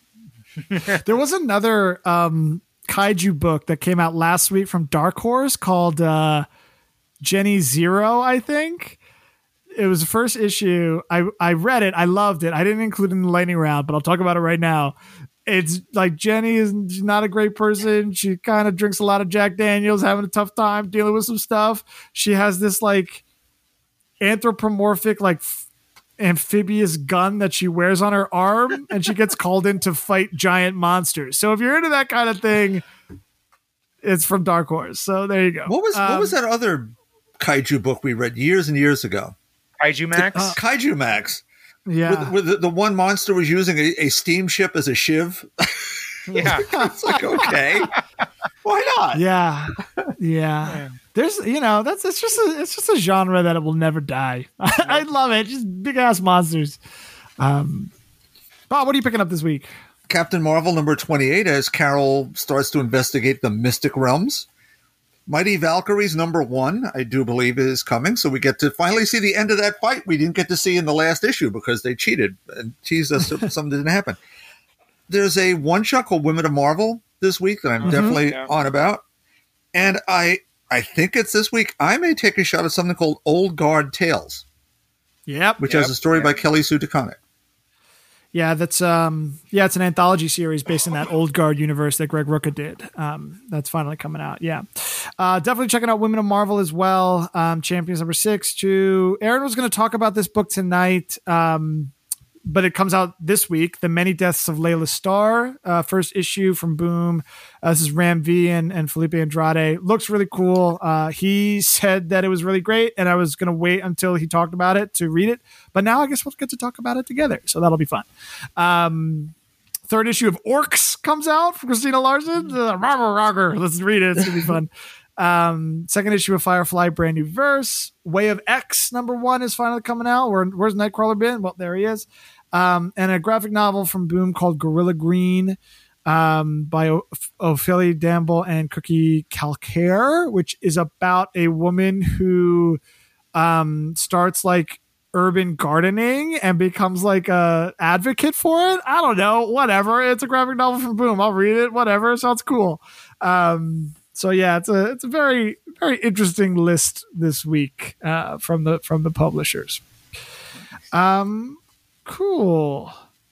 it. There was another kaiju book that came out last week from Dark Horse called Jenny Zero, I think. It was the first issue. I read it. I loved it. I didn't include it in the lightning round, but I'll talk about it right now. It's like Jenny is not a great person. She kind of drinks a lot of Jack Daniels, having a tough time dealing with some stuff. She has this like anthropomorphic, like amphibious gun that she wears on her arm, and she gets called in to fight giant monsters. So if you're into that kind of thing, it's from Dark Horse. So there you go. What was that other kaiju book we read years and years ago? Kaiju Max? Kaiju Max. Yeah. With the one monster was using a steamship as a shiv. Yeah. It's like, okay. Why not? Yeah. Yeah. There's, it's just a genre that it will never die. I love it. Just big ass monsters. Bob, what are you picking up this week? Captain Marvel number 28 as Carol starts to investigate the Mystic Realms. Mighty Valkyries number 1, I do believe, is coming. So we get to finally see the end of that fight we didn't get to see in the last issue because they cheated and teased us if something didn't happen. There's a one-shot called Women of Marvel this week that I'm definitely on about. And I think it's this week. I may take a shot at something called Old Guard Tales. Which has a story by Kelly Sue DeConnick. Yeah, that's it's an anthology series based in that Old Guard universe that Greg Rucka did. That's finally coming out. Yeah, definitely checking out Women of Marvel as well. Champions number 6. Aaron was going to talk about this book tonight, but it comes out this week. The Many Deaths of Layla Starr, first issue from Boom. This is Ram V and Felipe Andrade. Looks really cool. He said that it was really great, and I was going to wait until he talked about it to read it. But now I guess we'll get to talk about it together, so that'll be fun. Third issue of Orcs comes out from Christina Larson. Let's read it. It's going to be fun. Second issue of Firefly, brand new verse. Way of X number 1 is finally coming out. Where's Nightcrawler been? Well, there he is. And a graphic novel from Boom called Gorilla Green by Ophelia Damble and Cookie Calcaire, which is about a woman who starts like urban gardening and becomes like a advocate for it. I don't know, whatever. It's a graphic novel from Boom. I'll read it. Whatever. Sounds cool. So yeah, it's a very, very interesting list this week from the publishers. Cool.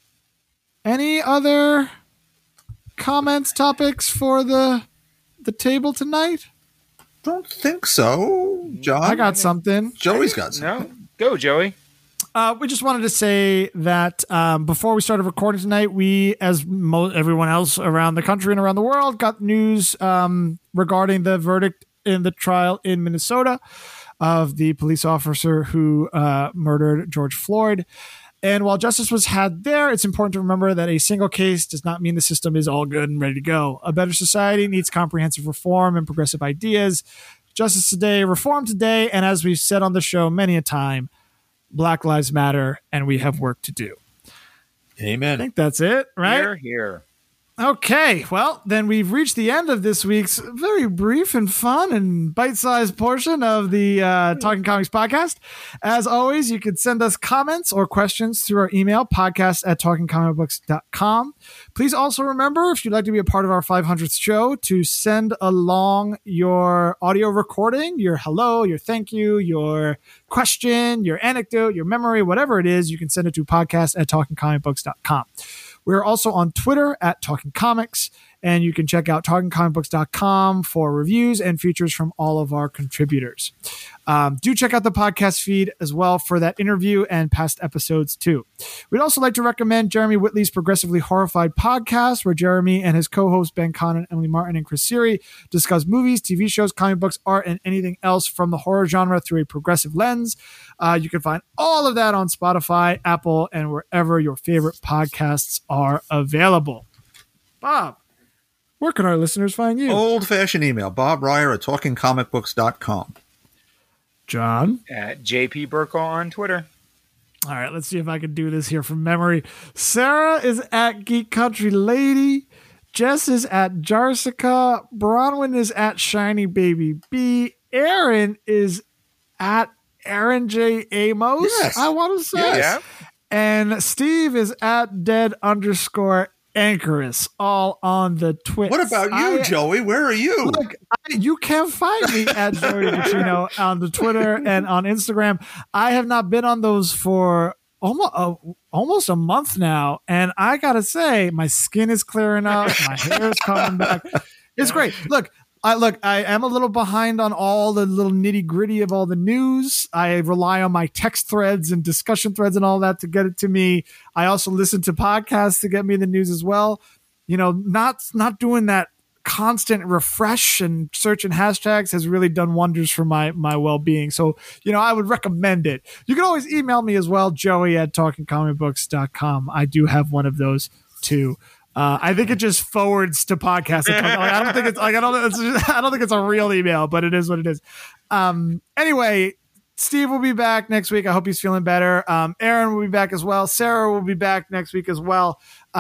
Any other comments, topics for the table tonight? Don't think so, John. I got something. Joey's got something. No, go, Joey. We just wanted to say that before we started recording tonight, we, as everyone else around the country and around the world, got news regarding the verdict in the trial in Minnesota of the police officer who murdered George Floyd. And while justice was had there, it's important to remember that a single case does not mean the system is all good and ready to go. A better society needs comprehensive reform and progressive ideas. Justice today, reform today, and as we've said on the show many a time, Black Lives Matter, and we have work to do. Amen. I think that's it, right? Here. Okay, well, then we've reached the end of this week's very brief and fun and bite-sized portion of the Talking Comics podcast. As always, you can send us comments or questions through our email, podcast@talkingcomicbooks.com. Please also remember, if you'd like to be a part of our 500th show, to send along your audio recording, your hello, your thank you, your question, your anecdote, your memory, whatever it is, you can send it to podcast@talkingcomicbooks.com. We're also on Twitter @TalkingComics, and you can check out TalkingComicBooks.com for reviews and features from all of our contributors. Do check out the podcast feed as well for that interview and past episodes too. We'd also like to recommend Jeremy Whitley's Progressively Horrified podcast, where Jeremy and his co-hosts Ben Connon, Emily Martin, and Chris Siri discuss movies, TV shows, comic books, art, and anything else from the horror genre through a progressive lens. You can find all of that on Spotify, Apple, and wherever your favorite podcasts are available. Bob, where can our listeners find you? Old-fashioned email, bobryer@talkingcomicbooks.com. John? At JP Burkle on Twitter. All right, let's see if I can do this here from memory. Sarah is at Geek Country Lady. Jess is at Jarsica. Bronwyn is at Shiny Baby B. Aaron is at Aaron J. Amos, yes. I want to say. Yes. Yeah. And Steve is at dead_Anchorus, all on the Twitch. What about you, Joey? Where are you? Look, you can find me at Joey Buccino on the Twitter and on Instagram. I have not been on those for almost a month now, and I gotta say, my skin is clearing up, my hair is coming back. It's great. Look, I am a little behind on all the little nitty gritty of all the news. I rely on my text threads and discussion threads and all that to get it to me. I also listen to podcasts to get me the news as well. You know, not doing that constant refresh and searching hashtags has really done wonders for my well-being. So, you know, I would recommend it. You can always email me as well, Joey@talkingcomicbooks.com. I do have one of those too. I think it just forwards to podcast. I don't think it's like I don't think it's a real email, but it is what it is. Anyway, Steve will be back next week. I hope he's feeling better. Aaron will be back as well. Sarah will be back next week as well.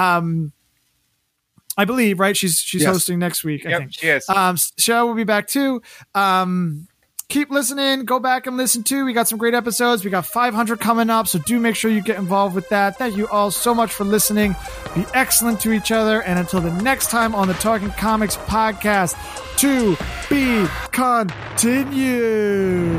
I believe, right? She's Yes. hosting next week. I think Yep, she is. Cheryl will be back too. Keep listening. Go back and listen too. We got some great episodes. We got 500 coming up, so do make sure you get involved with that. Thank you all so much for listening. Be excellent to each other, and until the next time on the Talking Comics podcast, to be continued.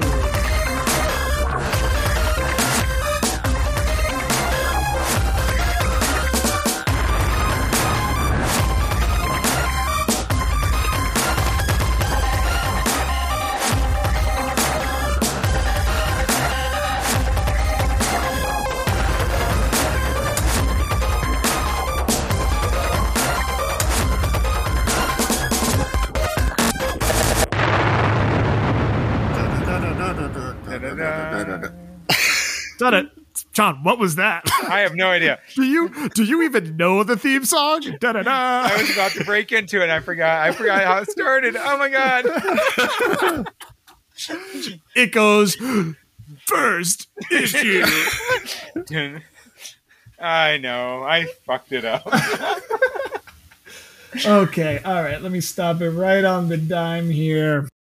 Done it. John, what was that? I have no idea. Do you even know the theme song? Da-da-da. I was about to break into it. I forgot how it started. Oh my god. It goes first issue. I know. I fucked it up. Okay, all right. Let me stop it right on the dime here.